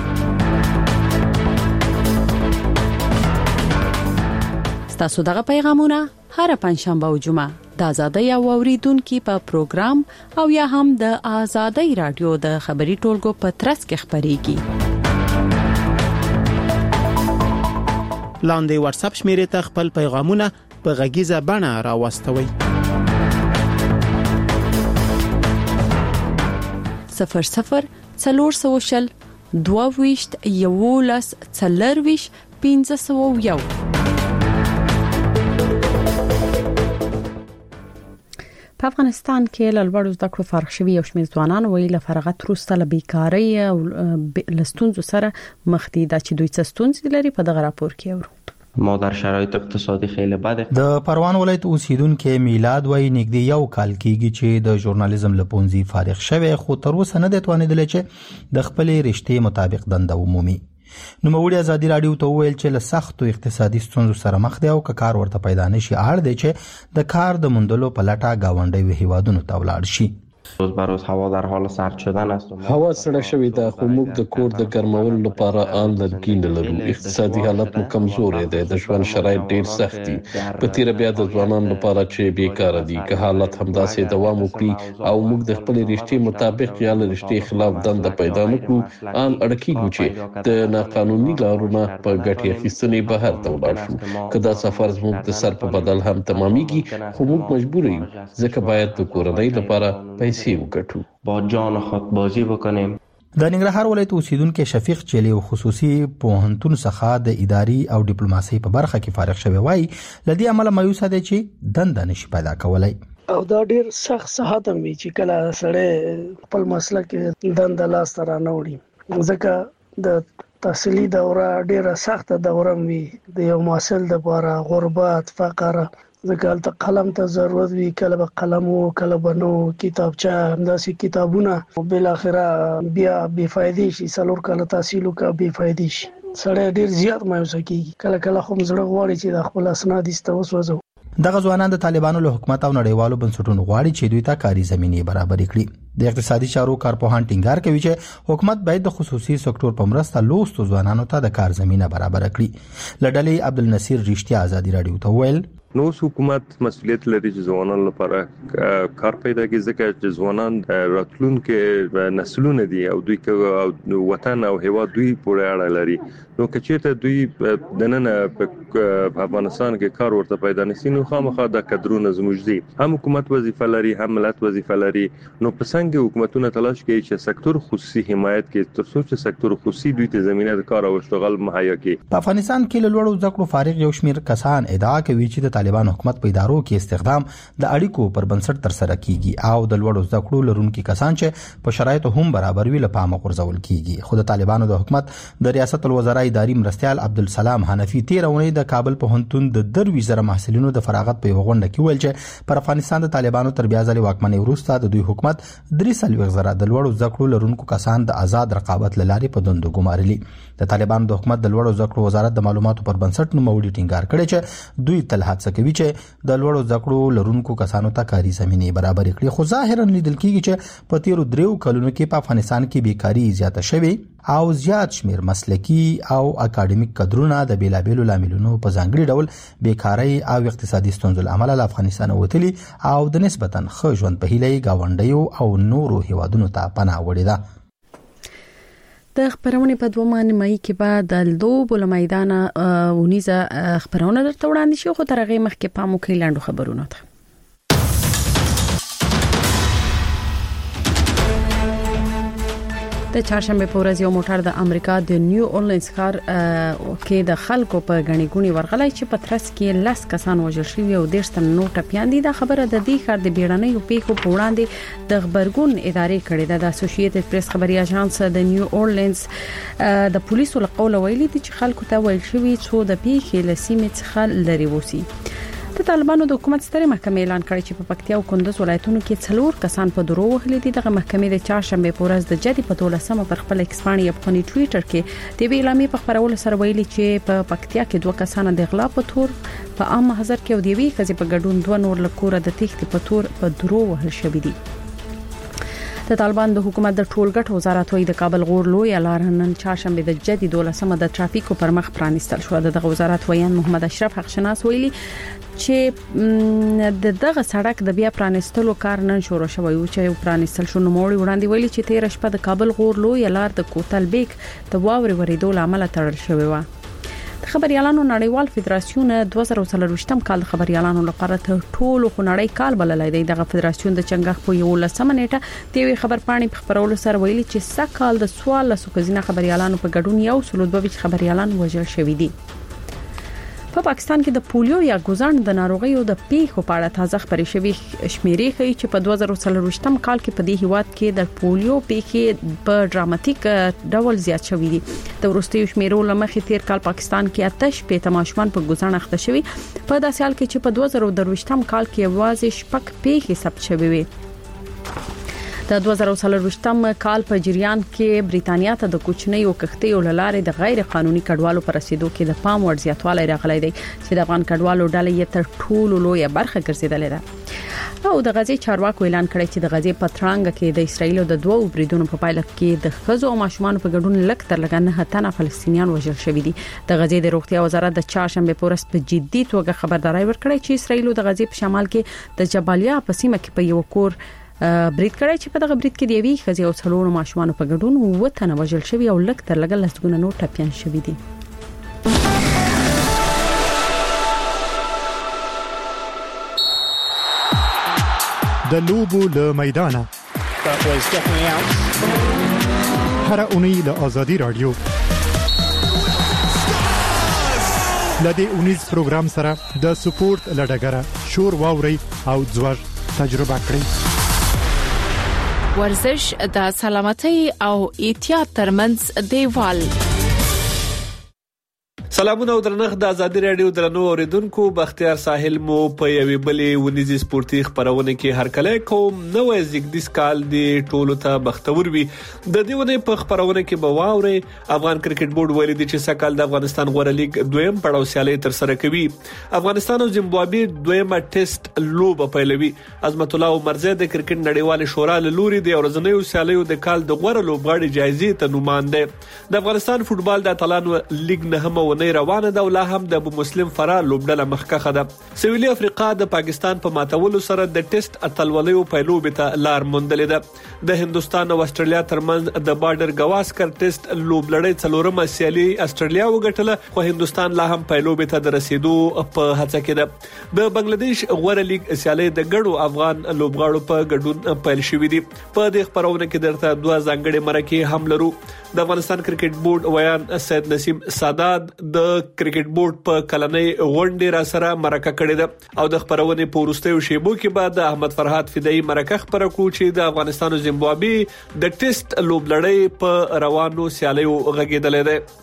ستاسو دغه پیغامونه هر پنځشنبه او جمعه د آزادۍ او اوریدونکو په پروګرام او یا هم د آزادۍ رادیو د خبري ټولګو په ترڅ کې خبريږي. لاندې واتس اپ شمیرې ته خپل پیغامونه په غږیزه بڼه راوستوئ. 00 400 22 11 40 501. په افغانستان کې له لوړو زده کړو فارغ شوي یو شمېر ځوانان ویل له فراغت وروسته له بیکارۍ او لستونزو سره مخ دي چې دوی څه ستونزې لري په دغه راپور کې اورو. ما در شرایط اقتصادی خیلی بده. د پروان ولایت اوسیدونکو میلاد وای نږدې یو کال کېږي چې د ژورنالیزم له پونځي فارغ شوی، خو تر اوسه نه دی توانیدل چې د خپل رشتې مطابق دنده ومومي. نو موږ آزادي رادیو ته ویل چې له سختو اقتصادي ستونزو سره مخ دی او کار ورته پیدا نشي اړ دی چې د کار د مندلو په لټه گاونډي هیوادونو ته ولاړ شي. روز به روز هوا در حال سرد شدن است. هوا سړه شوې ده خو موږ د کور د ګرمولو لپاره آن لرګي نه لرو. اقتصادي حالت مو کمزور دی، د ژوند شرایط ډېر سخت دي. په تیر بیا د ځوانانو لپاره چې بیکاره دي که حالت همداسې دوام وکړي او موږ د خپل رشتې مطابق یا له رشتې خلاف دنده پیدا نکړو، آن اړکیږو چې د ناقانوني لارونو په ګټې اخیستنې بهر ته ولاړ شو. که دا سفر زموږ د سر په بدل هم تمامېږي خو موږ مجبور یو ځکه باید د کورنۍ لپاره پیسې وګټو، با جان خود بازی بکنیم. د ننګرهار ولایت اوسیدونکو شفیق چلی او خصوصي پوهنتون څخه د اداري او ډیپلوماسي په برخه کې فارغ شوی وای، لدی عمل مایوس دی چې دنده نشي پیدا کولای او دا ډیر سخت ساعت هم چې کله سړی خپل مسلک دنده لاس ته رانوړي، ځکه د تحصیلي دوره ډیره سخته دوره وي د یو محصل لپاره، غربت، فقر، ځکه ته قلم ته ضرورت وي، کله به قلم او کله به نو کتابچه، همداسې کتابونه بل اخره بیا بے فائدې شي، څلور کله تحصیل وکړه بے فائدې شي، سړی ډیر زیات مایوس کیږي. کله کله خو زړه غواړي چې د خپل اسناد استوسوځو. دغه ځوانان د طالبانو له حکومت او نړیوالو بنسټونو غواړي چې دوی ته کاري زمینه برابر کړي. د اقتصادي چارو کارپوهان ټینګار کوي چې حکومت باید د خصوصي سکتور په مرسته لوستو ځوانانو ته د کار زمینه برابر کړي. لډلې عبدالنصیر رښتیا آزادي رادیو ته ویل نو حکومت مسؤلیت لري چې ځوانانو لپاره کار پیدا کړي، ځکه چې ځوانان راتلونکي نسلونه دي او دوی او وطن او هیواد دوی پورې اړه لري. نو که چېرته دوی د نن په افغانستان کې کار ورته پیدا نشي نو خامخا د کډرونو زموږ دي. هم حکومت وظیفه لري، هم ملت وظیفه لري. نو په څنګه حکومتونه تلاش کوي چې سکتور خصوصي حمایت کوي تر څو چې سکتور خصوصي دوی ته زمينه د کار او اشتغال مهیا کړي. په افغانستان کې له لوړو زده کړو فارغ یو شمېر کسان ادعا کوي چې د طالبان حکومت په ادارو کې استخدام د اړیکو پر بنسټ تر سره کیږي او د لوړو زده کړو لرونکو کسان چې په شرایطو هم برابر وي له پامه غورځول کیږي. خو د طالبانو د حکومت د ریاست الوزرا اداري مرستيال عبدالسلام حنفي 13 اونۍ د کابل پوهنتون د 20,000 محصلینو د فراغت په غونډه کې ویل چې پر افغانستان د طالبانو تر بیا ځلې واکمنۍ وروسته د دوی حکومت 3,000 د لوړو زده کړو لرونکو کسان د آزاد رقابت لاري په دندو ګمارلي. د طالبانو د حکومت د لوړو زده کړو وزارت د معلوماتو پر بنسټ نوموړي ټینګار کړی چې دوی تل هڅه کوي چې د لوړو زده کړو لرونکو کسانو ته کاري زمينې برابر کړي. خو ظاهرا لیدل کیږي چې په تیرو 3 کلونو کې په افغانستان کې بیکاری زیاته شوې او زیات شمیر مسلکی او اکاډمیک کډرونه د بیلابېلو لاملونو په ځانګړي ډول بیکاری او اقتصادي ستونزو لامل له افغانستان وتلي او د نسبتاً ښه ژوند په هیله گاونډیو او نورو هیوادونو ته پناه وړي ده. د خبرونه په 2 نیمایي کې بعد د لوبو میدان ونیزه خبرونه درته وړاندې شو. خو ترغه مخکې پامو کې لاندو خبرونه ده. د چهارشنبه په ورځ یو موټر د امریکا د نیو اورلینز ښار کې د خلکو په غني ګونی ورغلای چې په ترڅ کې 10 کسان وژل شوي او 10 تن نور ټپيان دي. دا خبره د دې ښار د بیړنۍ پیښو په وړاندې د خبرګون ادارې کړې ده. د اسوسییټډ پریس خبري اژانس د نیو اورلینز د پولیسو له قوله ویلي دي چې خلکو ته ویل شوی څو د پیښې لسیمه څخه لري وسی. د طالبانو د حکومت ستره محکمې اعلان کړی چې په پکتیا او کندوز ولایتونو کې 4 کسان په درو وهلي دي. دغه محکمې د چهارشنبه په ورځ د جدي په 12 پر خپل ایکس باندې افغاني ټوئیټر کې د ویلامي په خبرولو سره ویلي چې په پکتیا کې 2 کسان د غلا په تور په عام محضر کې او د وی خزي په ګډون 2 نور لکوره د تخت په تور په درو وهل شوې دي. د طالبان د حکومت د ټولګټ وزارت وایي د کابل غور لوی لار نن چهارشنبه د جدي 12 د ټرافیکو پر مخ پرانیستل شو. دغه وزارت ویان محمد اشرف حقشناس ویلي چې دغه سړک د بیا پرانیستلو کار نن شروع شوی او چې پرانیستل شو. نوموړي وړاندې ویلي چې 13 شپه د کابل غور لوی لار د کوتل بیگ د واوري ورېدو لامل تړل شوی و. د خبريالانو نړیوال فدراسیون 2023م کال خبريالانو لپاره ټولو خنړی کال بللای دی. دغه فدراسیون د چنګښ په 11 نیټه د خبر پاڼې په خبرولو سره ویلي چې سکهال د سوال لسوکزینه خبريالانو په ګډون یو سلوډوي خبريالان وژل شوی دي. په پاکستان کې د پولیو یا ګوزن د ناروغیو د پیښو په اړه تازه خبرې شوي شمیرې ښیي چې په 2023م کال کې په دې هیواد کې د پولیو پیښې په ډراماتیک ډول زیات شوې دي. د وروستیو شمیرو لمخې تیر کال پاکستان کې آتش په تماشوان په ګوزن اخته شوي. په داسې حال کې چې په 2023م کال کې یوازې شپږ پیښې ثبت شوې وي. د 2023م کال په جریان کې بریتانیا ته د کوچنیو کښتیو لارې د غیر قانوني کډوالو پر رسیدو کې د پام وړ زیاتوالی راغلی دی چې د افغان کډوالو ډلې یې تر ټولو لویه برخه ګرځیدلې ده. او د غزې چارواکو اعلان کړی چې د غزې په ترانګ کې د اسرایل د 2 بریدونو په پایله کې د خزو او ماشومان په ګډون لک تر لګ نه تنه فلسطینیان وژل شوي دي. د غزې د روغتیا وزارت د چهارشنبه په ورځ په جدي توګه خبرداري ورکړې چې اسرایل د غزې په شمال کې د جبالیا په سیمه کې په یو کور برید کړی چې په دغه برید کې د یوې خزي او څلورو ماشومان په ګډون وطن وژل شوی او لک تر لګل لسګونه نور ټپيان شوی دي. د لوبو له میدانه هر اونۍ له آزادي رادیو لدې اونیز پروګرام سره د سپورت لډګره شور واوري او ځوړ تجربه کړئ. ورزش د سلامتۍ او احتیاط ترمنځ دیوال. سلامونه او درنښت د آزادي رادیو درنو اوریدونکو. بختیار ساحل مو په یوې بلې ونیزي سپورتي خبرونه کې هر کله کوم نوې زیږدیز کال دی ټولو ته بختور وي. د دې ونې په خبرونه کې به واوري افغان کرکټ بورډ ویلي دی چې سکهال د افغانستان غوړه لیګ دویم پړاو سیالي تر سره کوي. افغانستان او زیمبابوې دویمه ټیسټ لوبه پیلوي. عظمت الله عمرزی د کرکټ نړیوال شورا له لوري د ورځنیو سیالیو د کال د غوړه لوبغاړي جایزې ته نومان دی. د افغانستان فوتبال د اتلانو لیګ نه هم روانه ده او لا هم د ابو مسلم فرار لوبډله مخکخه ده. سویلي افریقا د پاکستان په ماتولو سره د ټیسټ اتلولیو پیلوبې ته لار موندلې ده. د هندستان او استرالیا ترمنځ د بارډر گواسکر ټیسټ لوبلړۍ څلورمه سیالي استرالیا وګټله خو هندستان لا هم پیلوبې ته د رسیدو په هڅه کې ده. د بنگلاديش غوړه لیګ سیالي د ګډو افغان لوبغاړو په ګډون پیل شوې دي. په دې خبرونه کې درته 2 ځانګړي مرکې هم لرو. د افغانستان کرکټ بورډ ویان سید نسیم سادات د کرکټ بورډ په کلنۍ غونډه را سره مرکه کړې ده او د خبرونې په وروستیو شیبو کې بعد احمد فرحات فدایي مرکه خبره کړو چې د افغانستان او زیمبابوې د ټیسټ لوبلړۍ په روانو سیالیو غږیدلې ده.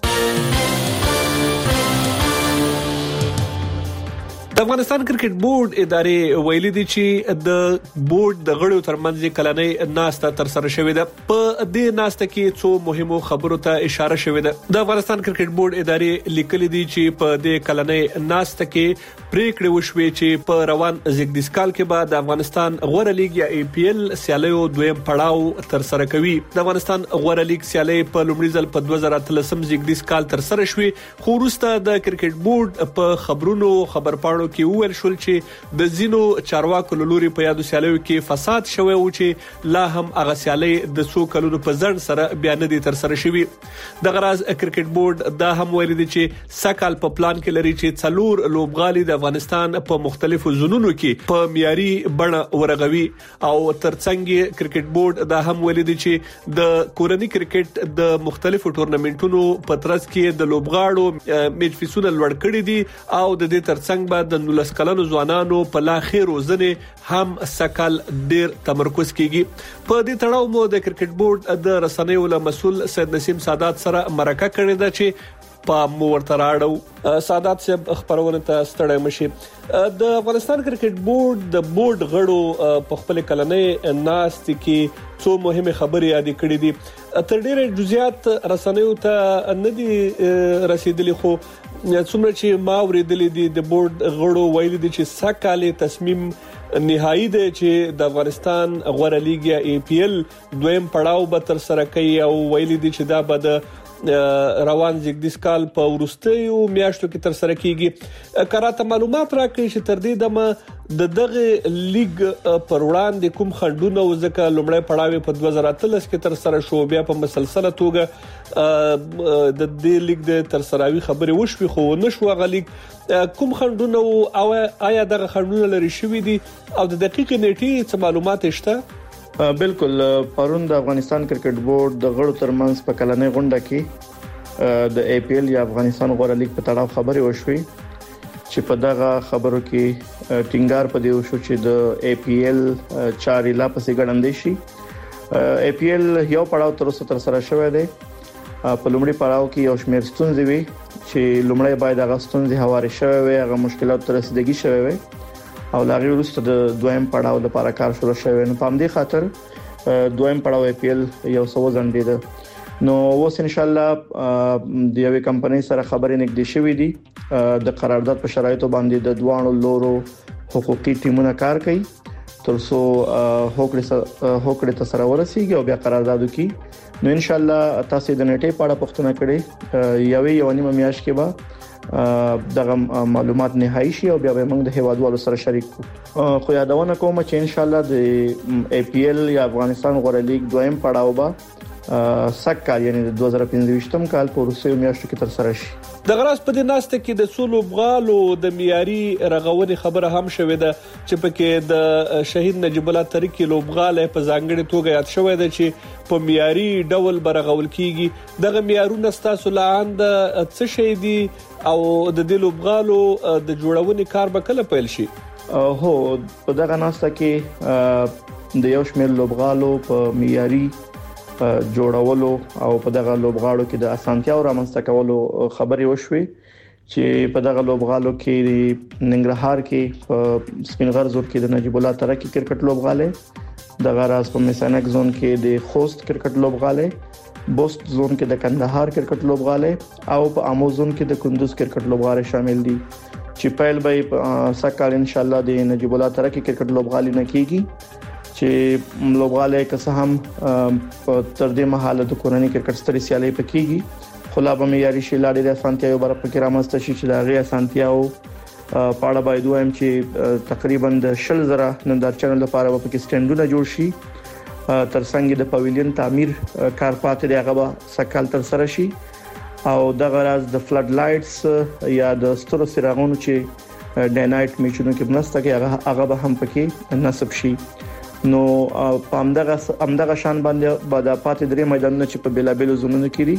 د افغانستان کرکټ بورډ ادارې ویلي دي چې د بورډ د غړو ترمنځ کلنۍ ناسته تر سره شوې ده. په دې ناسته کې څو مهمو خبرو ته اشاره شوې ده. د افغانستان کرکټ بورډ ادارې لیکلي دي چې په دې کلنۍ ناسته کې پریکړه وشوې چې په روان زیږدیز کال کې به د افغانستان غوړه لیګ یا ای پی ایل سیالیو دویم پړاو تر سره کوي. د افغانستان غوړه لیګ سیالي په لومړي ځل په 2013 زیږدیز کال تر سره شوې خو وروسته د کرکټ بورډ په خبرونو خبرپاڼو کې وویل شول چې د زینو چارواکو لوري په یادو سیالیو کې فساد شوی او چې لا هم هغه سیالي د څو کلونو په ځند سره بیان دي تر سره شوی. د غراز کرکټ بورډ دا هم ویلي دي چې سکهال په پلان کې لري چې څلور لوبغالي د افغانستان په مختلفو زونونو کې په معیاري بڼه ورغوي او ترڅنګ کرکټ بورډ دا هم ویلي دي چې د کورنۍ کرکټ د مختلفو ټورنمنټونو په ترڅ کې د لوبغاړو میچ فیسونه لوړ کړي دي او د دې ترڅنګ بعد د 19 کلنو ځوانانو په لاخیر روزنه هم سکهال ډیر تمرکز کیږي. په دې تړاو مو د کرکټ بورډ د رسنیو له مسول سید نسیم سادات سره مرکه کړې ده چې په مورته راړو. سادات صاحب خبرونه ته ستړی مشي. د افغانستان کرکټ بورډ د بورډ غړو په خپل کلنۍ ناست کې څو مهمه خبرې یاد کړې دي. تر ډیره جزئیات رسنیو ته نه دي رسیدلي خو څومره چې ما ورېدلې دي د بورډ غړو ویلي دي چې سکهال تصمیم نهایی دی چې د افغانستان غوړه لیګ یا ای پی ایل دویم پړاو به تر سره کوي او ویلي دي چې دا به د روان زیږدیز کال په ورستیو میاشتو کې تر سره کیږي. کراته معلومات راکړي چې تر دې دمه دغه لیګ پر وړاندې کوم خندونه وزکه لومړی پړاو په 2013 کې تر سره شو بیا په مسلسله توګه د دې لیګ د تر سراوي خبرې وشوي خو نشو غلیګ کوم خندونه او آیا دغه خندونه لري شوې دي او د دقیق نیټې څه معلومات شته؟ بالکل پرون د افغانستان کرکټ بورډ د غړو ترمنځ په کلنۍ غونډه کې د ای پی ایل یا افغانستان غوړه لیګ په تړاو خبرې وشوي چې په دغه خبرو کې ټینګار پدې وشو چې د ای پی ایل چاري لا پسې ګړندې شي. ای پی ایل یو پړاو تر اوسه تر سره شوی دی. په لومړي پړاو کې یو شمېر ستونزې وي چې لومړی باید هغه ستونزې هوارې شوي وي هغه مشکلات تر رسیدګي شوي وي او لاغي وروسته د دویم پړاو لپاره کار شروع شوی. نو په همدې خاطر دویم پړاو ای پی ایل یو څو ځندې ده. نو اوس ان شاء الله د یوې کمپنۍ سره خبرې نږدې شوې دي د قرارداد په شرایطو باندې د دوانو لورو حقوقي ټیمونه کار کوي ترڅو هوکړه ته سره ورسیږي او بیا قرارداد وکړي. نو ان شاء الله تاسو د نټې په اړه پوښتنه کړې یو نیمه میاشت کې به دغه معلومات نهایی شي او بیا به موږ د هیوادوالو سره شریک کوو. خو یادونه کوم چې ان شاء الله د ای پی ایل یا افغانستان غوړه لیګ دویم پړاو به سکهال یعنی د 2015م کال په روسیې میاشتو کې تر سره شي. د غراس په دې ناسته کې د څو لوبغالو د معیاري رغونې خبره هم شوې ده چې پکې د شهید نجیب الله تاریخي لوبغاله په ځانګړي توګه یاد شوې ده چې په معیاري ډول برغول کیږي. دغه معیارونه ستاسو لاند څه شي دي او د دې لوبغالو د جوړونې کار به کله پیل شي؟ هو په دغه ناسته کې د یو شمېر لوبغالو په معیاري جوړولو او په دغه لوبغاړو کې د اسانتیاو رامنځته کولو خبرې وشوي چې په دغه لوبغالو کې ننګرهار کې په سپینغر زور کې د نجیب الله تاریخي کرکټ لوبغاله د غراس په میسانک زون کې د خوست کرکټ لوبغاله بوست زون کې د کندهار کرکټ لوبغاله او په امو زون کې د کندوز کرکټ لوبغاله شامل دي چې پیل به سکهال ان شاء الله د نجیب الله تاریخي کرکټ لوبغاله نه کیږي چې لوبغاله که هم تر دې مهاله د کورنۍ کرکټ ستړي سیالي پکېږي خو لا به معیاري شي لاړې د اسانتیاو بر پکې رامسته شي چې دا غي اسانتیاو پاړه باید وایم چې تقریبا د 100,000 نندارچنو لپاره په کې سټینډونه جوړ شي ترڅنګ د پاویلین تعمیر کار پاتې دی هغه سکهال تر سره شي او د غراز د فلډ لایټس یا د ستورو سراغونو چې ډے نایټ میچونو کې بنسته کې هغه به هم پکې نصب شي. نو په همدغه شان باندې بعد پاتې درې میدانونه چې په بیلابیلو زونونو کې دي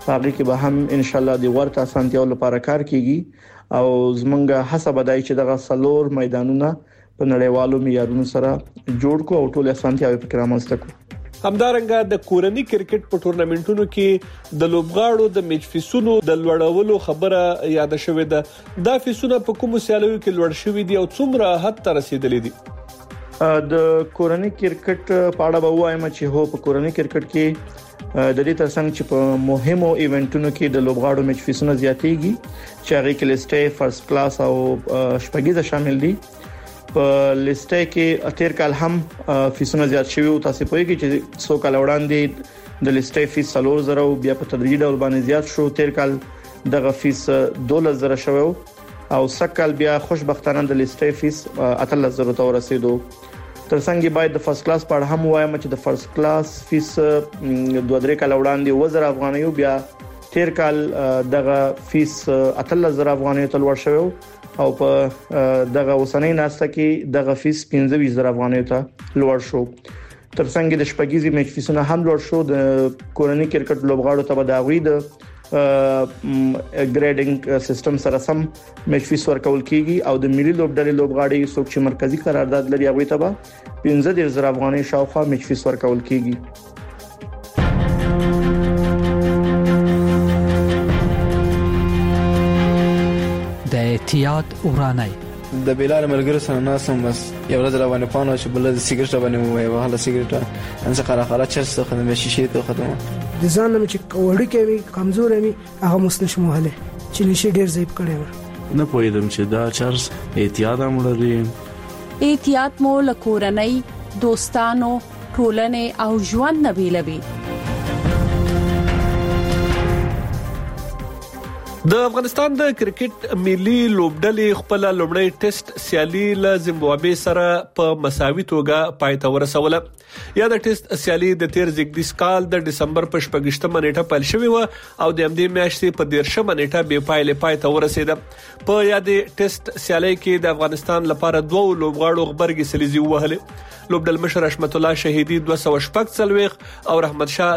هغه کې به هم ان شاء الله د ورته اسانتیاو لپاره کار کیږي او زمونږه حساب دای چې دغه سلور میدانونه په نړیوالو معیارونو سره جوړ کو او ټول اسانتیاوي په کرامسته کو. همدارنګه د کورنۍ کرکټ په ټورنمنټونو کې د لوبغاړو د میچ فیسونو د لوړولو خبره یاد شوې ده. دا فیسونه په کوم سیالیو کې لوړ شوې دي او څومره حد ته رسیدلې دي؟ د کورنۍ کرکټ په اړه به وایم چې هو په کورنۍ کرکټ کې د دې ترڅنګ چې په مهمو ایونټونو کې د لوبغاړو میچ فیسونه زیاتېږي چې هغه کې لیسټه فرست کلاس او شپږیزه شامل دي. په لیسټه کې اتیر کال هم فیسونه زیات شوي او تاسو په کې چې څو کال وړاندې د لیسټه فیس 3000 او بیا په تدریجي ډول باندې زیات شو. تیر کال دغه فیس 12000 شوی او سکل بیا خوشبختانه د لیسټه فیس 3000 ته ورسېدو. ترڅنګ باید د فرست کلاس په اړه هم وایم چې د فرست کلاس فیس 2-3 کال وړاندې 1000 افغانۍ بیا تیر کال دغه فیس 3000 افغانۍ ته لوړ شوی او په دغه اوسنۍ ناسته کې دغه فیس 15000 افغانۍ ته لوړ شو. ترڅنګ د شپږیزي میچ فیسونه هم لوړ شو. د کورنۍ کرکټ لوبغاړو ته به د غوي د ګریډینګ سیستم سره سم میچ فیس ورکول کیږي او د ملي لوبډلې لوبغاړي څوک چې مرکزی قرارداد لري هغه ته به 15000 افغانۍ شاوخوا میچ فیس ورکول کیږي. د احتیاط ورانای د بلال ملګری سره ناسم بس یو ورځ روانه پانو چې بل د سیګریټ باندې وای وهله سیګریټ ان څه خاله چرس ته خدمت شیشه ته خدمت د ځان نه چې وړي کوي کمزور وي هغه مسنه مهله چې نشي ډیر زیب کړي نه پوهیدم چې دا چرس احتیاط هم لري. احتیاط مو لکورنۍ دوستانو ټولنې او ژوند نه بیلوي. د افغانستان د کرکټ ملي لوبډلې خپل لومړی ټیسټ سیالي له زیمبابوې سره په مساوي توګه پای ته ورسوله. یا د ټیسټ سیالي د تیر زیږدیز کال د دسمبر په 28مه نیټه پیل شوې و او د همدې میاشتې په 13مه نیټه به پای ته ورسېده. په یادې ټیسټ سیالي کې د افغانستان لپاره دوه لوبغاړو غبرګي سلیزي وهله. لوبډل مشر رحمت الله شهیدی 240 او رحمت شاه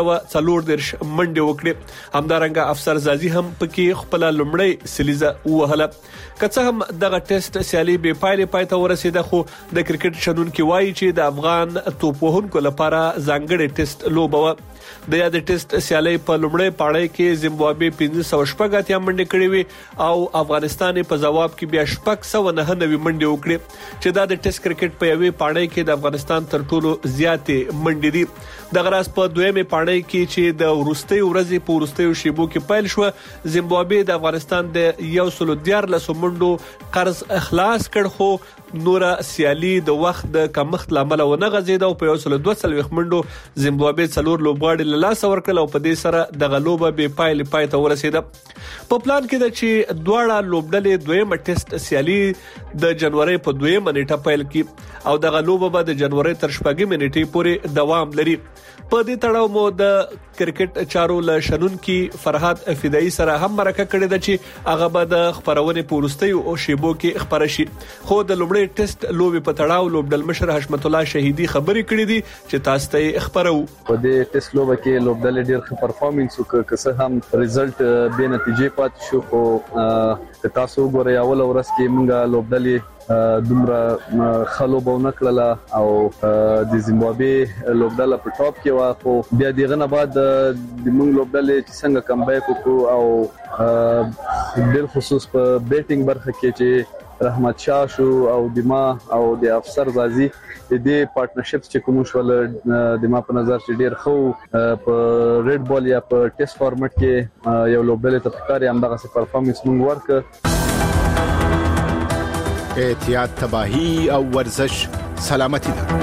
240 منډه وکړه. همدارنګه افسر زازي هم کې خپل لومړی سلیزه وهله. کڅه هم دغه ټیسټ سیالي به پای ته ورسېده خو د کرکټ شنونکو وایي چې د افغان توپوهونکو لپاره ځانګړی ټیسټ لوبه و. د یاد ټیسټ سیالي په لومړی پاړی کې زیمبابوې 580 منډه کړې وي او افغانستان په جواب کې بیا 699 منډه وکړې چې دا د ټیسټ کرکټ په یوې پاړی کې د افغانستان تر ټولو زیاتې منډې دي. د غراس په دویمه پاړی کې چې د ورستۍ ورځې په ورستۍ شیبو کې پیل شو زیمبابوې د افغانستان د 114 منډو قرض اخلاص کړ خو نور سیالي د وخت د کمښت لامل ونه غزیده او په 142 منډو زیمبابوې څلور لوبغاړي له لاس ورکړل او په دې سره د غلوبه به پای ته ورسیده. په پلان کې د چې دواړه لوبډلې دویمه ټیسټ سیالي د جنوري په 2مه نیټه پیل کی او د غلوبه به د جنوري تر 8مه نیټې پورې دوام لري. په دې تړاو مو د کرکټ چارو له شنونکي فرحات فدایي سره هم مرکه کړې ده چې هغه به د خبرونه پورستي او شیبو کې خبر شي. خو د لومړي ټیسټ لوبي په تړاو لوبډل مشر حشمت الله شهیدی خبرې کړې دي چې تاسو ته خبرو. په دې ټیسټ لوبه کې لوبډل ډېر ښه پرفارمنس وکړ که څه هم ریزلټ به نتیجې پات شو خو تاسو ګورئ اول ورځ کې موږ لوبډلې دومره خلوبو نکړه او د زیمبابوې لوبډله په ټاپ کې وا خو بیا دغه نه بعد د موږ لوبډلې چې څنګه کمبیک وکړو او بل خصوص په بیټینګ برخه کې چې رحمت شاه شو او دما او د افسر غازی د دې پارټنرشپس چې کوم شول دما په نظر چې ډیر خو په ریډ بال یا په ټیسټ فارمټ کې یو لوبډلې ته ښکاري هم دغه پرفارمنس موږ ورک. احتیاط تباہی او ورزش سلامتی ده.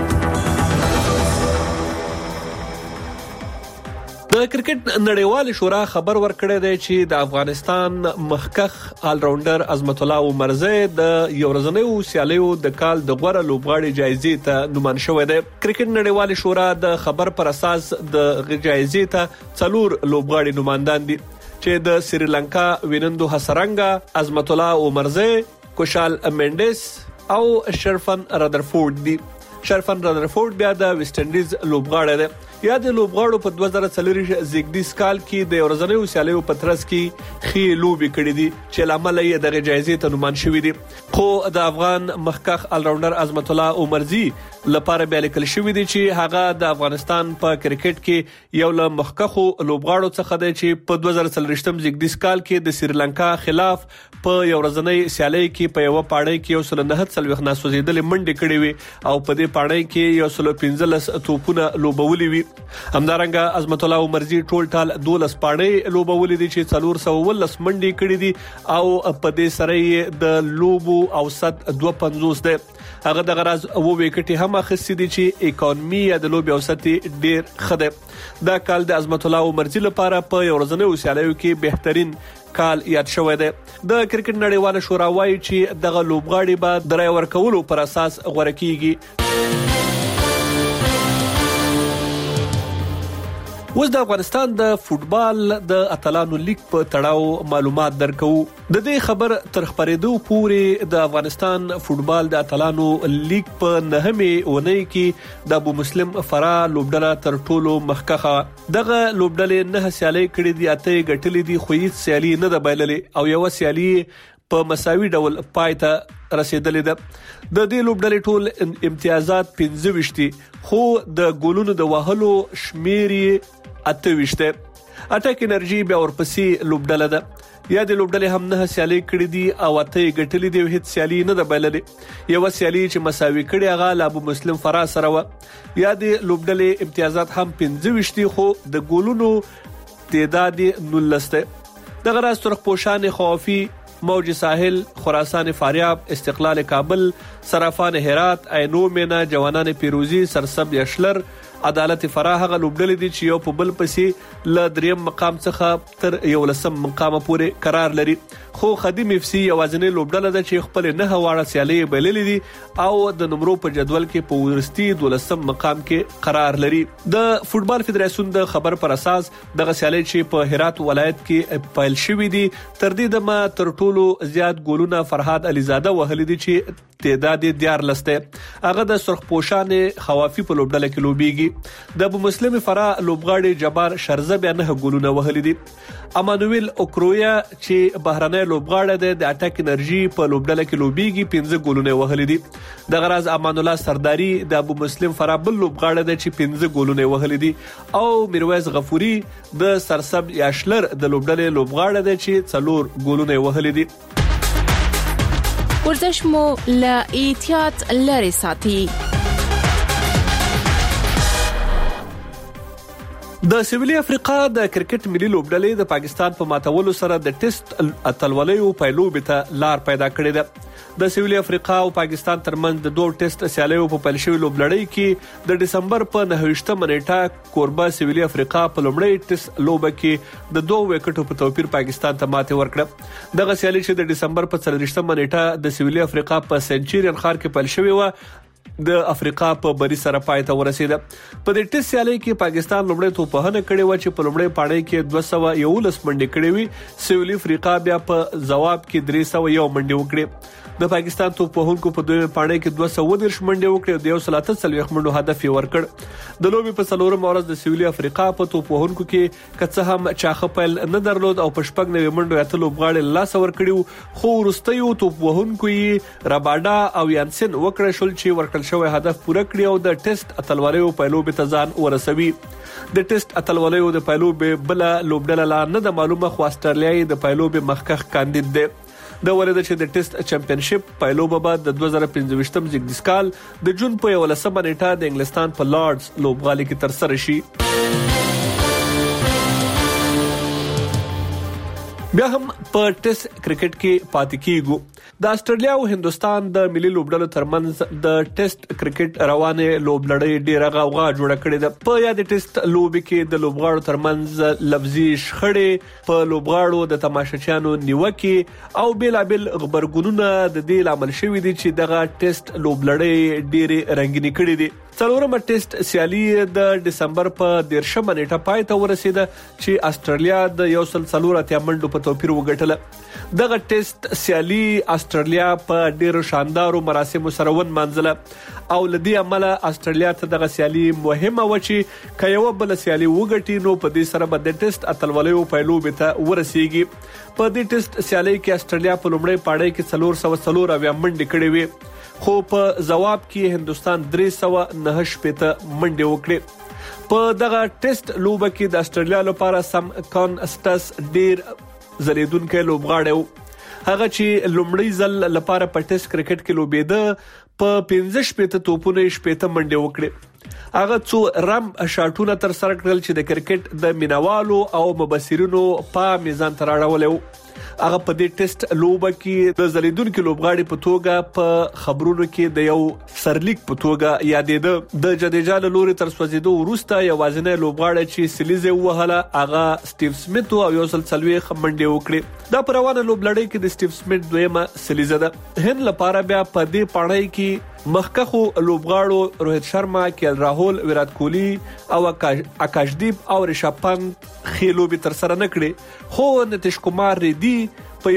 د کرکټ نړیوال شورا خبر ورکړی دی چې د افغانستان مخکخ آل راونډر عظمت الله عمرزی د یو ورځنیو سیالیو د کال د غوړه لوبغاړي جایزې ته نوماند شوی دی. کرکټ نړیوال شورا د خبر پر اساس د جایزې ته 4 لوبغاړي نوماندان دي چې د سریلانکا وینندو حسرنګا، عظمت الله عمرزی، کوشال مینډس او شرفن رادرفورد دي. شرفن رادرفورد بیا د ویسټ انډیز لوبغاړی دی یا د لوبغاړو په 2040 زیږدیز کال کې د ورځنیو سیالیو په ترڅ کې خې لوبي کړې دي چې لامل یې دغه جایزې ته نومان شوې دي. خو د افغان مخکخ الراونډر عظمت الله عمرزي لپاره بیا لیکل شوې دي چې هغه د افغانستان په کرکټ کې یو له مخکخو لوبغاړو څخه دی چې په 2040 زیږدیز کال کې د سریلانکا خلاف په یو ورځنۍ سیالي کې په یو پاړۍ کې 109 ناسوځیدل منډې کړې وي او په دې پاړۍ کې 115 توپونه لوبولې وي. همدارنګه عظمت الله عمرزي ټول ټال 12 پاړۍ لوبولې دي چې 419 منډې کړې دي او په دې سره د لوبو اوسط 250 دی. هغه د غرض او وکټي هم اخستې دي چې اکانومي د لوبي اوسط ډیر خده. دا کال د عظمت الله عمرزي لپاره په یو ورځنۍ سیالیو کې بهترین کال یاد شوی دی. د کرکټ نړیواله شورا وايي چې دغه لوبغاړي به د رای ورکولو پر اساس غوړه کیږي. اوس د افغانستان د فوتبال د اتلانو لیگ په تړاو معلومات درکو. د دې خبر تر خبرېدو پورې د افغانستان فوتبال د اتلانو لیگ په 9مې اونۍ کې د ابو مسلم فرا لوبډله تر ټولو مخکخه. دغه لوبډلې 9 سیالي کړې دي، اته ګټلې دي، خو هیڅ سیالي نه ده بایللې او یو سیالي په مساوي ډول پای ته رسیدلې ده. د دې لوبډلې ټول امتیازات 25 دي، خو د ګولونو د وهلو شمیر 28. اټاک انرژي بیا ورپسې لوبډله ده. یا د لوبډلې هم 9 سیالي کړې دي او اته ګټلې دي، هیڅ سیالي نه ده بایللې. یو سیالي چې مساوي کړي هغه ل ابو مسلم فرا سره و. یا د لوبډلې امتیازات هم 25 دي، خو د ګولونو تعداد 19 ده. دغه راز ترخ پوشان خوافي، موج ساحل، خراسان فاریاب، استقلال کابل، صرافان هرات، عینو مینا، جوانان پیروزی، سرسب یشلر، عدالت فرا هغه لوبډلې دي چې یو په بل پسې ل دریم مقام څخه تر 11 مقام پورې قرار لري. خو خدیم اف سی یوازینی لوبډله ده چې خپل 9 واړه سیالي بللې دي او د نمرو په جدول کې په ورستي 12 مقام کې قرار لري. د فوتبال فدراسیون د خبر پر اساس دغه سیالي چې په هرات ولایت کې پایل شوې دي تر دې دمه تر ټولو زیات ګولونه فرهاد علیزاده وهلي دي چې تعداد 14 ده. هغه د سرخ پوشان خوافي په لوبډله کې لوبيږي. د ابو مسلم فرا لوبغاړي جبار شرزه بیا 9 ګولونه وهلي دي. امانویل اوکرویا چې بهرنۍ لوبغاړی دی د اټاک انرژي په لوبډله کې لوبيږي 15 ګولونه وهلي دي. د غراز امان الله سرداری د ابو مسلم فرا بل لوبغاړی دی چې 15 ګولونه وهلي دي او میرویس غفوري د سرسب یاشلر د لوبډلې لوبغاړی دی چې 4 ګولونه وهلي دي. ورزش مو له احتیاط لري ساتي. د سویلي افریقا د کرکټ ملي لوبډلې د پاکستان په ماتولو سره د ټیسټ اتلولیو پیلوبې ته لار پیدا کړې ده. د سویلي افریقا او پاکستان ترمنځ د دوه ټیسټ سیالیو په پیل شوی لوبلړۍ کې د دسمبر په 9 نیټه کوربه سویلي افریقا په لومړۍ ټیسټ لوبه کې د 2 وکټو په توپیر پاکستان ته ماته ورکړه. دغه سیالي چې د دسمبر په 30 نیټه د سویلي افریقا په سنچورین ښار کې پیل شوی و د افریقا په بری سره پای ته ورسیده. په دې ټیسټ سیالي کې پاکستان لومړی توپهنه کړې و چې په لومړی پاړۍ کې 211 منډې کړې وي. سویلي افریقا بیا په جواب کې 301 منډې وکړې. د پاکستان توپهونکو په دوه پاړۍ کې 213 منډې وکړې او د 143 منډو هدف یې ورکړ. د لوبي په څلورم ورځ د سویلي افریقا په توپهونکو کې کڅه هم چاخه پیل نه درلود او په شپږ نوي منډو اتل لوبغاړي لاس ور کړیو، خو وروستیو توپهونکو یې راباډا او یانسن وکړ شول چې ورکړل شوی هدف پوره کړی او د ټیسټ اتلولیو پیلوبې ته ځان ورسوي. د ټیسټ اتلولیو د پیلوبې بل لوبډله لا نه د معلومه خو استرالیا د پیلوبې مخکخ کاندید دی. د ورته چې د ټیسټ چمپیونشپ پیلوبه بعد د 2015 زیږدیز کال د جون په 11 نیټه د انګلستان په لارډز لوبغالي کې تر سره شي. بیا هم په ټیسټ کرکټ کې پاتې کیږو. د استرالیا او هندستان د ملي لوبډلو ترمنځ د ټیسټ کرکټ روانه لوبلړۍ ډیره غوغا جوړه کړې ده. په یاد ټیسټ لوبي کې د لوبغاړو ترمنځ لفظي شخړې، په لوبغاړو د تماشچیانو نیوکه او بیلابل خبرګونونه د دې لامل شوې دي چې دغه ټیسټ لوبلړۍ ډیره رنگینی کړې دي. څلورمه ټیسټ سیالي د دسمبر په 13 نیټه پای ته ورسیده چې استرالیا د 104 منډو په توپیر وګټله. دغه ټیسټ سیالي استرالیا په ډیرو شاندارو مراسمو سره ونمانځله او لدی عمله استرالیا ته دغه سیالي مهمه و چې کایو بل سیالي وګټي نو په دې سره به د ټیسټ اتلولیو پیلوب ته ورسیږي. په دې ټیسټ سیالي کې استرالیا په لومړی پاړۍ کې 404 منډې کړې وې خو په جواب کې هندستان 309 منډې وکړې. په دغه ټیسټ لوبه کې د استرالیا لپاره سم کانسټس ډیر زلیدونکو لوبغاړی و. هغه چې لومړی ځل لپاره په ټیسټ کرکټ کې لوبېده په 15 توپونه 15 منډې وکړې. هغه څو رم شاټونه تر سره کړل چې د کرکټ د مینوالو او مبصرینو په میزان تر اړولې و. هغه په دې ټیسټ لوبه کې د زلیدونکو لوبغاړي په توګه په خبرونو کې د یو سرلیک په توګه یادېده. د جدیجا له لوري تر سوځیدو وروسته یوازینی لوبغاړی چې سلیزه وهله هغه سټیو سمیت او یو ځل څلويخ منډې وکړې. دا په روانه لوبلړۍ کې د سټیو سمیت دویمه سلیزه ده. هند لپاره بیا په دې پاڼۍ کې مخکخو لوبغاړو روهیت شرما، کیل راهول، ویرات کوهلی او آکاشدیپ او ریشاب پنت خېلوبي تر سره نکړي خو نتیش کمار ریډي په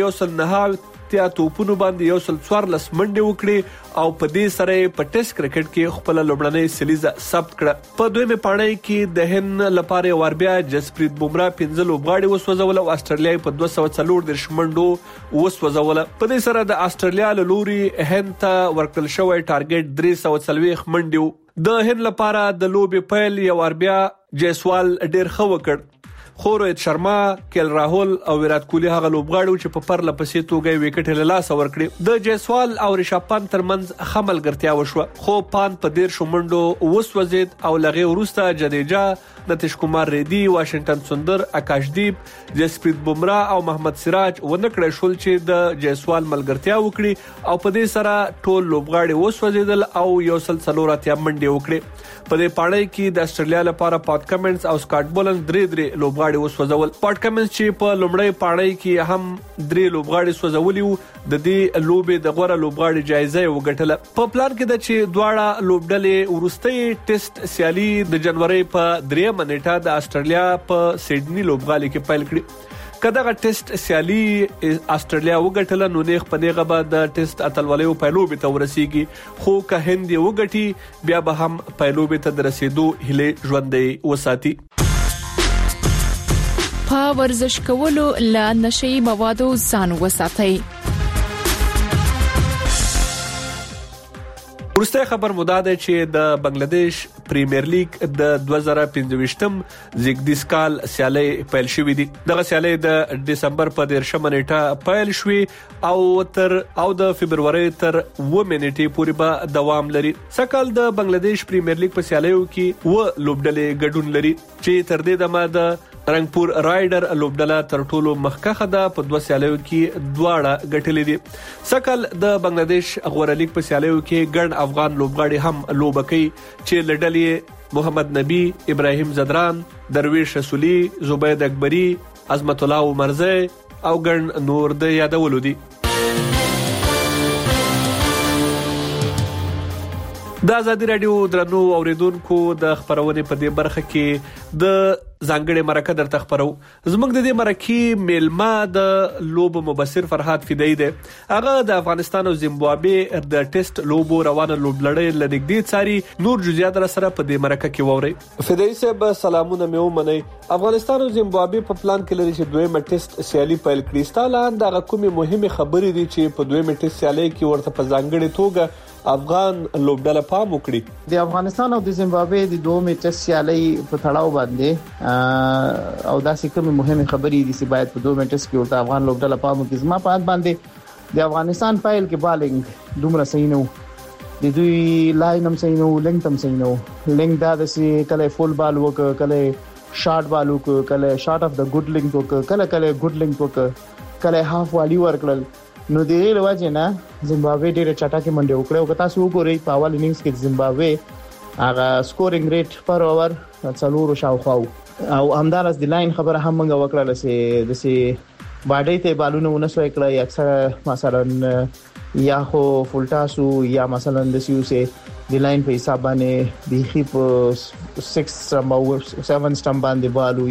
109 توپونو باندې 114 منډې وکړي او په دې سره په ټیسټ کرکټ کې خپل لومړنۍ سلیزه ثبت کړه. په دویمه پاڼۍ کې د هند لپاره وربیا جسپریت بومرا 15 لوبغاړي وسوځول او استرالیا په 240 منډو وسوځول. په دې سره د استرالیا له لوري هند ته ورکړل شوی ټارګټ 340 منډو. د هند لپاره د لوبي پیل یو وربیا جیسوال ډیر ښه وکړ خو روهیت شرما، کیل راهول او ویرات کوهلی هغه لوبغاړي چې په پرله پسې توګه وکټ له لاس ورکړي. د جیسوال او ریشاب پنت ترمنځ خملګرتیا وشوه خو پان په 13 منډو وسوځید او لغه وروسته جدیجا، نتیش کمار ریډي، واشنگټن سندر، آکاشدیپ، جسپریت بومرا او محمد سراج ونکړې شول چې د جیسوال ملګرتیا وکړي او په دې سره ټول لوبغاړي وسوځیدل او یو سل څلوراتیا منډې وکړي. په دې پاڼۍ کې د استرالیا لپاره پات کمنټس او سکاټ بولن درې لوبغاړي وسوځول. پات کمنټس چې په لومړی پاڼۍ کې هم 3 لوبغاړي سوځولي وو د دې لوبې د غوړه لوبغاړي جایزه وګټله. په پلان کې د چې دواړه لوبډلې ورستۍ ټیسټ سیالي د جنوري په 3 نیټه د استرالیا په سیډني لوبغالي کې پیل کړي. کداغه ټیسټ سیالي استرالیا وګټله نو نه خپنهغه بعد د ټیسټ اتلولیو پیلوب ته ورسیږي خو که هند وګټي بیا به هم پیلوب ته درسېدو هله ژوندې وساتي. په ورزش کولو لا نشي موادو ځان وساتئ. ورسته خبر مداده چې د بنگلاديش پریمیر لیگ د 2025م زیګدیس کال سیالي پیل شوې دي. دغه سیالي د دسمبر په 13 نیټه پیل شوې او د فبرवरी تر 2 نیټې پورې به دوام لري. سکهال د بنگلاديش پریمیر لیگ په سیالیو کې و لوبډلې ګډون لري چې تر دې دمه د رنگپور رایډر لوبډله تر ټولو مخکخه ده په 2 سیالیو کې دواړه ګټلې دي. سکهال د بنگلاديش غوړه لیگ په سیالیو کې ګڼ افغان لوبغاړي هم لوبه کوي چې لډلې محمد نبی، ابراهیم زدران، درویش رسولی، زبید اکبری، عظمت الله عمرزی او ګڼ نور د یادولو دي. د آزادي رادیو درنو اوریدونکو د خبرونه په دې برخه کې د ځانګړي مرکه درته خبرو. زموږ د دې مرکه میلمه د لوب مبصر فرحات فدای دی. هغه د افغانستان او زیمبابوې د ټیسټ لوبو روانه لوبلړۍ لنګدي څاري. نور جزئیات سره په دې مرکه کې ووري. فدای صاحب سلامونه مې ومنئ. افغانستان او زیمبابوې په پلان کې لري چې دویمه ټیسټ سیالي پیل کړي. ستاله د کومې مهمه خبرې دي چې په دویمه ټیسټ سیالي کې ورته په ځانګړي توګه افغان لوبډله پام وکړي. د افغانستان او د زیمبابوې د دوه ټیسټ سیالي په تړاو باندې او داسې کومه مهمه خبرې دي چې باید په دوه ټیسټ کې ورته افغان لوبډله پام وکړي. زما په اند باندې د افغانستان فایل کې بالینګ دومره صحیح نه و، د دوی لاین هم صحیح نه و، لینګ هم صحیح نه و. لینګ دا د کله فول بال وک، کله شارټ بال وک، کله شارټ اف د ګډ لینګ وک، کله ګډ لینګ وک، کله هاف والی ورکړل. نو د دې لوجه نه زیمبابوې ډېر چټاکه منډه وکړه او کتا سو ګوري په اول اننګز کې زیمبابوې هغه سکورینګ ریټ پر اور 4 شاوخوا او همدارس د لاین خبره هم موږ وکړه چې د سي باډې ته بالونه ونسوي کړی اکثر مثلا یا خو فولټاسو یا مثلا د سیو سه د لاین په حساب باندې د خي په 6 سټمپ او 7 سټمپ باندې بالو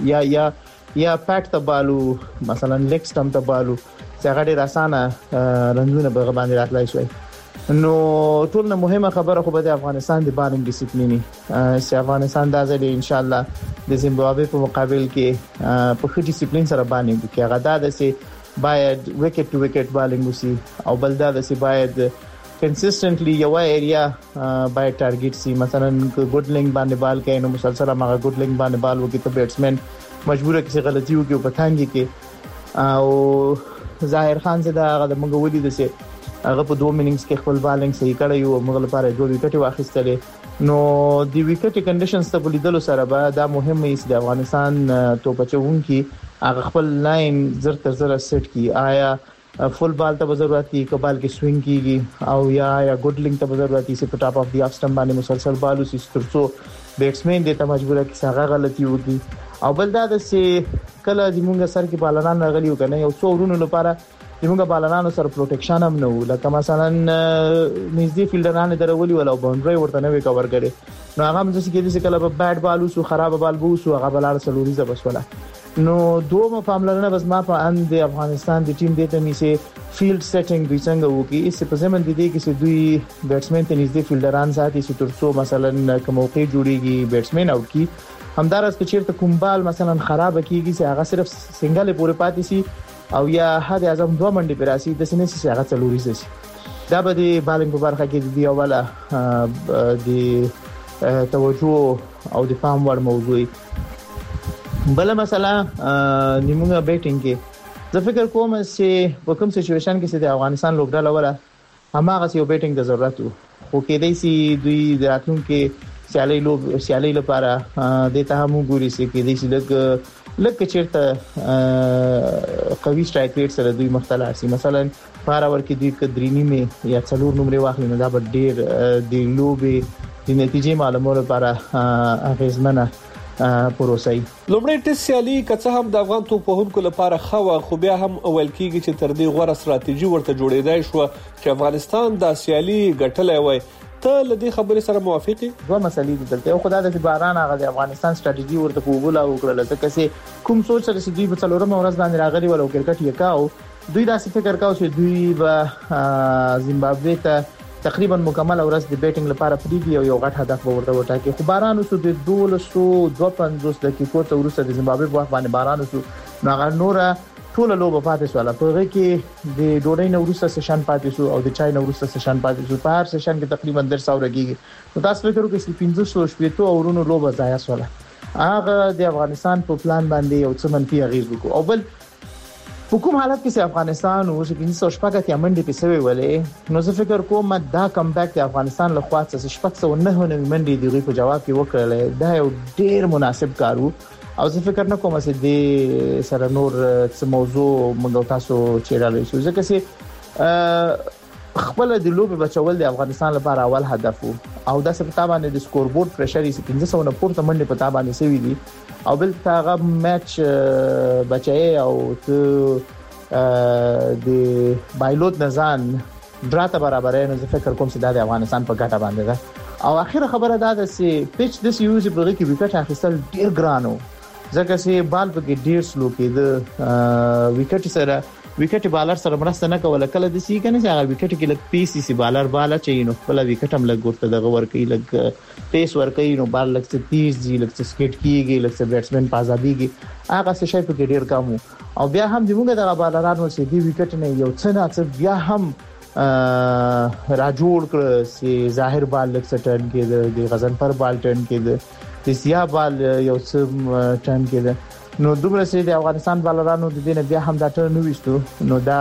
یا پټ ته بالو مثلا لیګ سټمپ ته بالو څنګه ډیر اسانه رنونه به باندې راتلای شي. نو ټول نه مهمه خبره خو به د افغانستان د بالینګ ډیسپلینی چې افغانستان د ځل ان شاء الله د زیمبابوې په مقابل کې په خې ډیسپلین سره بالینګ کوي. هغه دا د سي باید وکټ ټو وکټ بالینګ وسی او بل دا د سي باید کنسistently یو ایریا باید ټارګټ سي. مثلا ګډ لینګ باندې بال کوي نو مسلسل هغه ګډ لینګ باندې بال وکړي ته بیټسمن مجبور کیږي غلطي وکړي په تانګي کې. او ظاهر خان زدا هغه د منګولي د سي هغه په 2 اننګز کې خپل بالینګ صحیح کړی او موږ لپاره 2 وکټ واخیستلې. نو د وکټ کنډیشنز ته بلیدلو سره به دا مهمه است د افغانستان توپچون کې هغه خپل لاین زر تر زر سیټ کی. آیا فل بال ته ضرورت دي کبال کې سوینګ کیږي او یا ګډ لینګ ته ضرورت دي چې په ټاپ اف دی اف سټم باندې مسلسل بالو سي ترڅو بیټسمن د ته مجبور کی څنګه غلطي وکړي. او بل دا د سي کله د مونږ سر کې بالانان راغلی وکنه یو څو ورونو لپاره د مونږ بالانانو سره پروټیکشن هم نه و لکه مثلا نږدې فیلډرانه درولي ولا باونډري ورته نه وکور کړي. نو هغه مزه کې د کله په بیټ بالو سو خراب بال بو سو هغه بلار سلوري ز بس ولا. نو دوه پاملرنه بس ما په ان د افغانستان د ټیم د ته میسه فیلډ سیټینګ دوی څنګه وکي چې په زمن د دې کې چې دوی بیټسمن ته نږدې فیلډران ساتي چې ترڅو مثلا کوم موقع جوړيږي بیټسمن اوټ کی همدارس که چیرته کوم بال مثلا خراب کیږي چې هغه صرف سنگل پورې پاتې سي او یا حد اعظم 2 منډي پر راسي د سینې چې هغه څلوري سي. دا به د بالینګ په برخه کې دی اوله د توجه او د فهم ور موضوع. بل مسله نیمه بیټینګ کې زه فکر کوم چې په کوم سچويشن کې چې د افغانستان لوبډاله ولا هماغه یو بیټینګ د ضرورت خو کې دی سي دوی د راتلون کې سیالي لپاره د ته هم ګوري سي کې دی چې لکه چیرته قوي سټرایک ریټ سره دوی مختلف سي. مثلا پاراور کې دوی کدرینی می یا څلور نمبر واخلي نو دا به ډیر د لوبي د نتیجې معلومولو لپاره اغیزمنه پروسې. لومړی ټیسټ سیالي کڅه هم د افغان توپوهونکو لپاره خو خو بیا هم اول کېږي چې تر دې غوړه ستراتیژي ورته جوړېدای شو چې افغانستان د سیالي ګټلې وای. ته لدی خبرې سره موافقې؟ دوه مسلې دلته یو خدای د باران هغه د افغانستان ستراتیژي ورته قبول او کړل ځکه چې کوم سوچ سره چې دوی په څلورم ورځ باندې راغلي ولو کرکټ یې کاو دوی دا څه فکر کاوه چې دوی به زیمبابوې ته تقریبا مکمل ورځ د بیټینګ لپاره پریږي او یو غټ هدف ورته وټاکي. خو باران وسو د 252 دقیقو ته وروسته د زیمبابوې په باندې باران وسو نو هغه نور ټول لوبه پاتې شو. په هغه کې د ډوډۍ نو وروسته سیشن پاتې شو او د چای نو وروسته سیشن پاتې شو. په هر سیشن کې تقریبا 100 رګي. نو تاسو فکر وکړئ چې 1500 اورونو لوبه ضایع شوه. هغه د افغانستان په پلان باندې یو څه منفي اغیز وکړ. او بل په کوم حالت کې چې افغانستان او چې 1500 کې منډي پیسوي ولې نو زه فکر کوم دا کم بیک د افغانستان له خوا څخه 609 منډي دی په جواب کې وکړل. دا یو ډیر مناسب کار وو او زه فکر نه کوم چې د سره نور څه موضوع موږ تاسو چیرې شو ځکه چې خپل د لوبې بچول د افغانستان لپاره اول هدف وو او دا څه په باندې د سکور بورډ پريشر یې 1500 نه پورته منډي په باندې سوي دي او بل هغه میچ بچای او ته د بایلوت نزان دراته برابرې نو زه فکر کوم چې د افغانستان په ګټه باندې ده. او اخیره خبره دا ده چې پیچ د یوز په کې وکټ اخیستل ډیر ګرانو ځکه چې بال په ډیر سلو کې د وکټ سره وکټ بالر سره مرسته نه کوله کله د سی کنه چې هغه وکټ کې لګ پی سی سی بالر بالا چې نو خپل وکټ هم لګ ورته دغه ورکی لګ پیس ورکی نو بال لګ څه تیز دی لګ څه سکیټ کیږي لګ څه بیټسمن پازاديږي هغه څه شي په ډیر کم او بیا هم دغه د بالرانو چې دی وکټ نه یو څه نه څه بیا هم را جوړ کړ چې ظاهر بال لګ څه ټرن کې د غزنفر بال ټرن کې د سیا بال یو څه ټرن کې نو دومره سي د افغانستان بالرانو د دینه بیا هم دا ټر نو وستو نو دا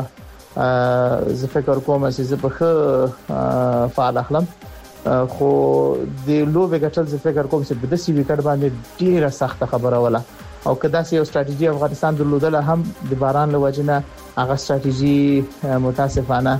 زه فکر کوم چې زه په فعال اخلم خو د لوبه ګټل زه فکر کوم چې د سی وکټ باندې ډیره سخت خبره ولا او کدا سي یو ستراتیژي افغانستان درلودل هم د باران لوجنه هغه ستراتیژي متاسفانه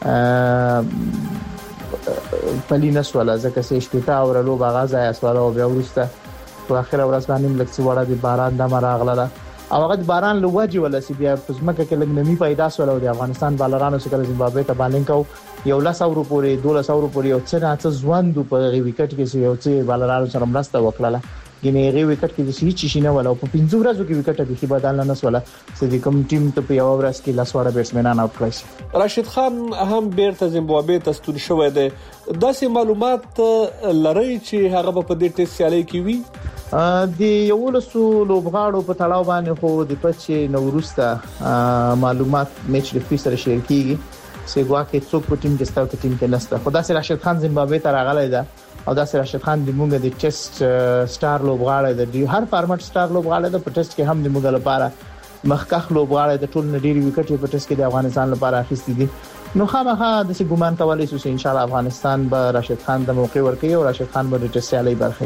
پلینس ولا ځکه چې شپتا اور لوبه غازه اسواله او بیا ورسته په اخر ورځ باندې لکه وړه د باران د مراغله او هغه د باران لوجي ولا سی بیا په ځمکه کې لګ نمی پیدا شول او د افغانستان بالرانو سره زیمبابوې ته بالینګ کو یو 100 اورو پورې 200 اورو پورې یو څه نه څه ځوان په وکټ کې یو څه بالرالو سره مرسته وکړه ګینه غي وکټ کې د هیڅ شي نه ولا په 15 ورځو کې وکټ به بدل نه وسوله چې کوم ټیم ته په یو ورځ کې لاسواره بیټسمنان اوټ کړی. راشد خان هم بیرته زیمبابوې ته ستون شوی دی. داسې معلومات لري چې هغه په دې ټیسټ سیالي کې وي. د یو لسو لوبغاړو په تړاو باندې خو د پچې نوروسته معلومات میچ ریفری سره شیر کیږي سیګوا کې څوک په ټیم کې ستاسو ټیم کې نشته. خدا سره راشد خان زیمبابوې ته راغلی دی او دا سره راشد خان د موږ د ټیسټ سٹار لوبغاړی دی. هر فارمټ سٹار لوبغاړی د ټیسټ کې هم د موږ لپاره مخکخ لوبغاړی د ټول نډيري وکټ په ټیسټ کې د افغانستان لپاره اخیستي دي. نو خامخا د څه ګمان کولای شو چې ان شاء الله افغانستان به راشد خان د موقع ورکړي او راشد خان به د ټیسټ سیالي برخه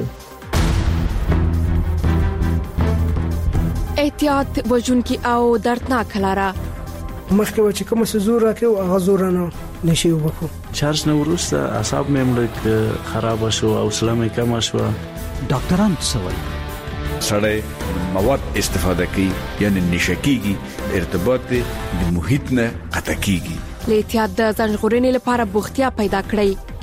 احتیاط وجونکي او دردناک لاره مخکې چې کوم څه زور راکې او هغه زور نه نشي وکړو. چارج نو ورسته اعصاب مې مړ خراب شو او سلامه کم شو. ډاکټران څه وایي؟ سړی مواد استفاده کوي یعنی نشکیږي ارتباط د محیط نه قطع کیږي. له احتیاط د ځنغورنې لپاره بوختیا پیدا کړئ.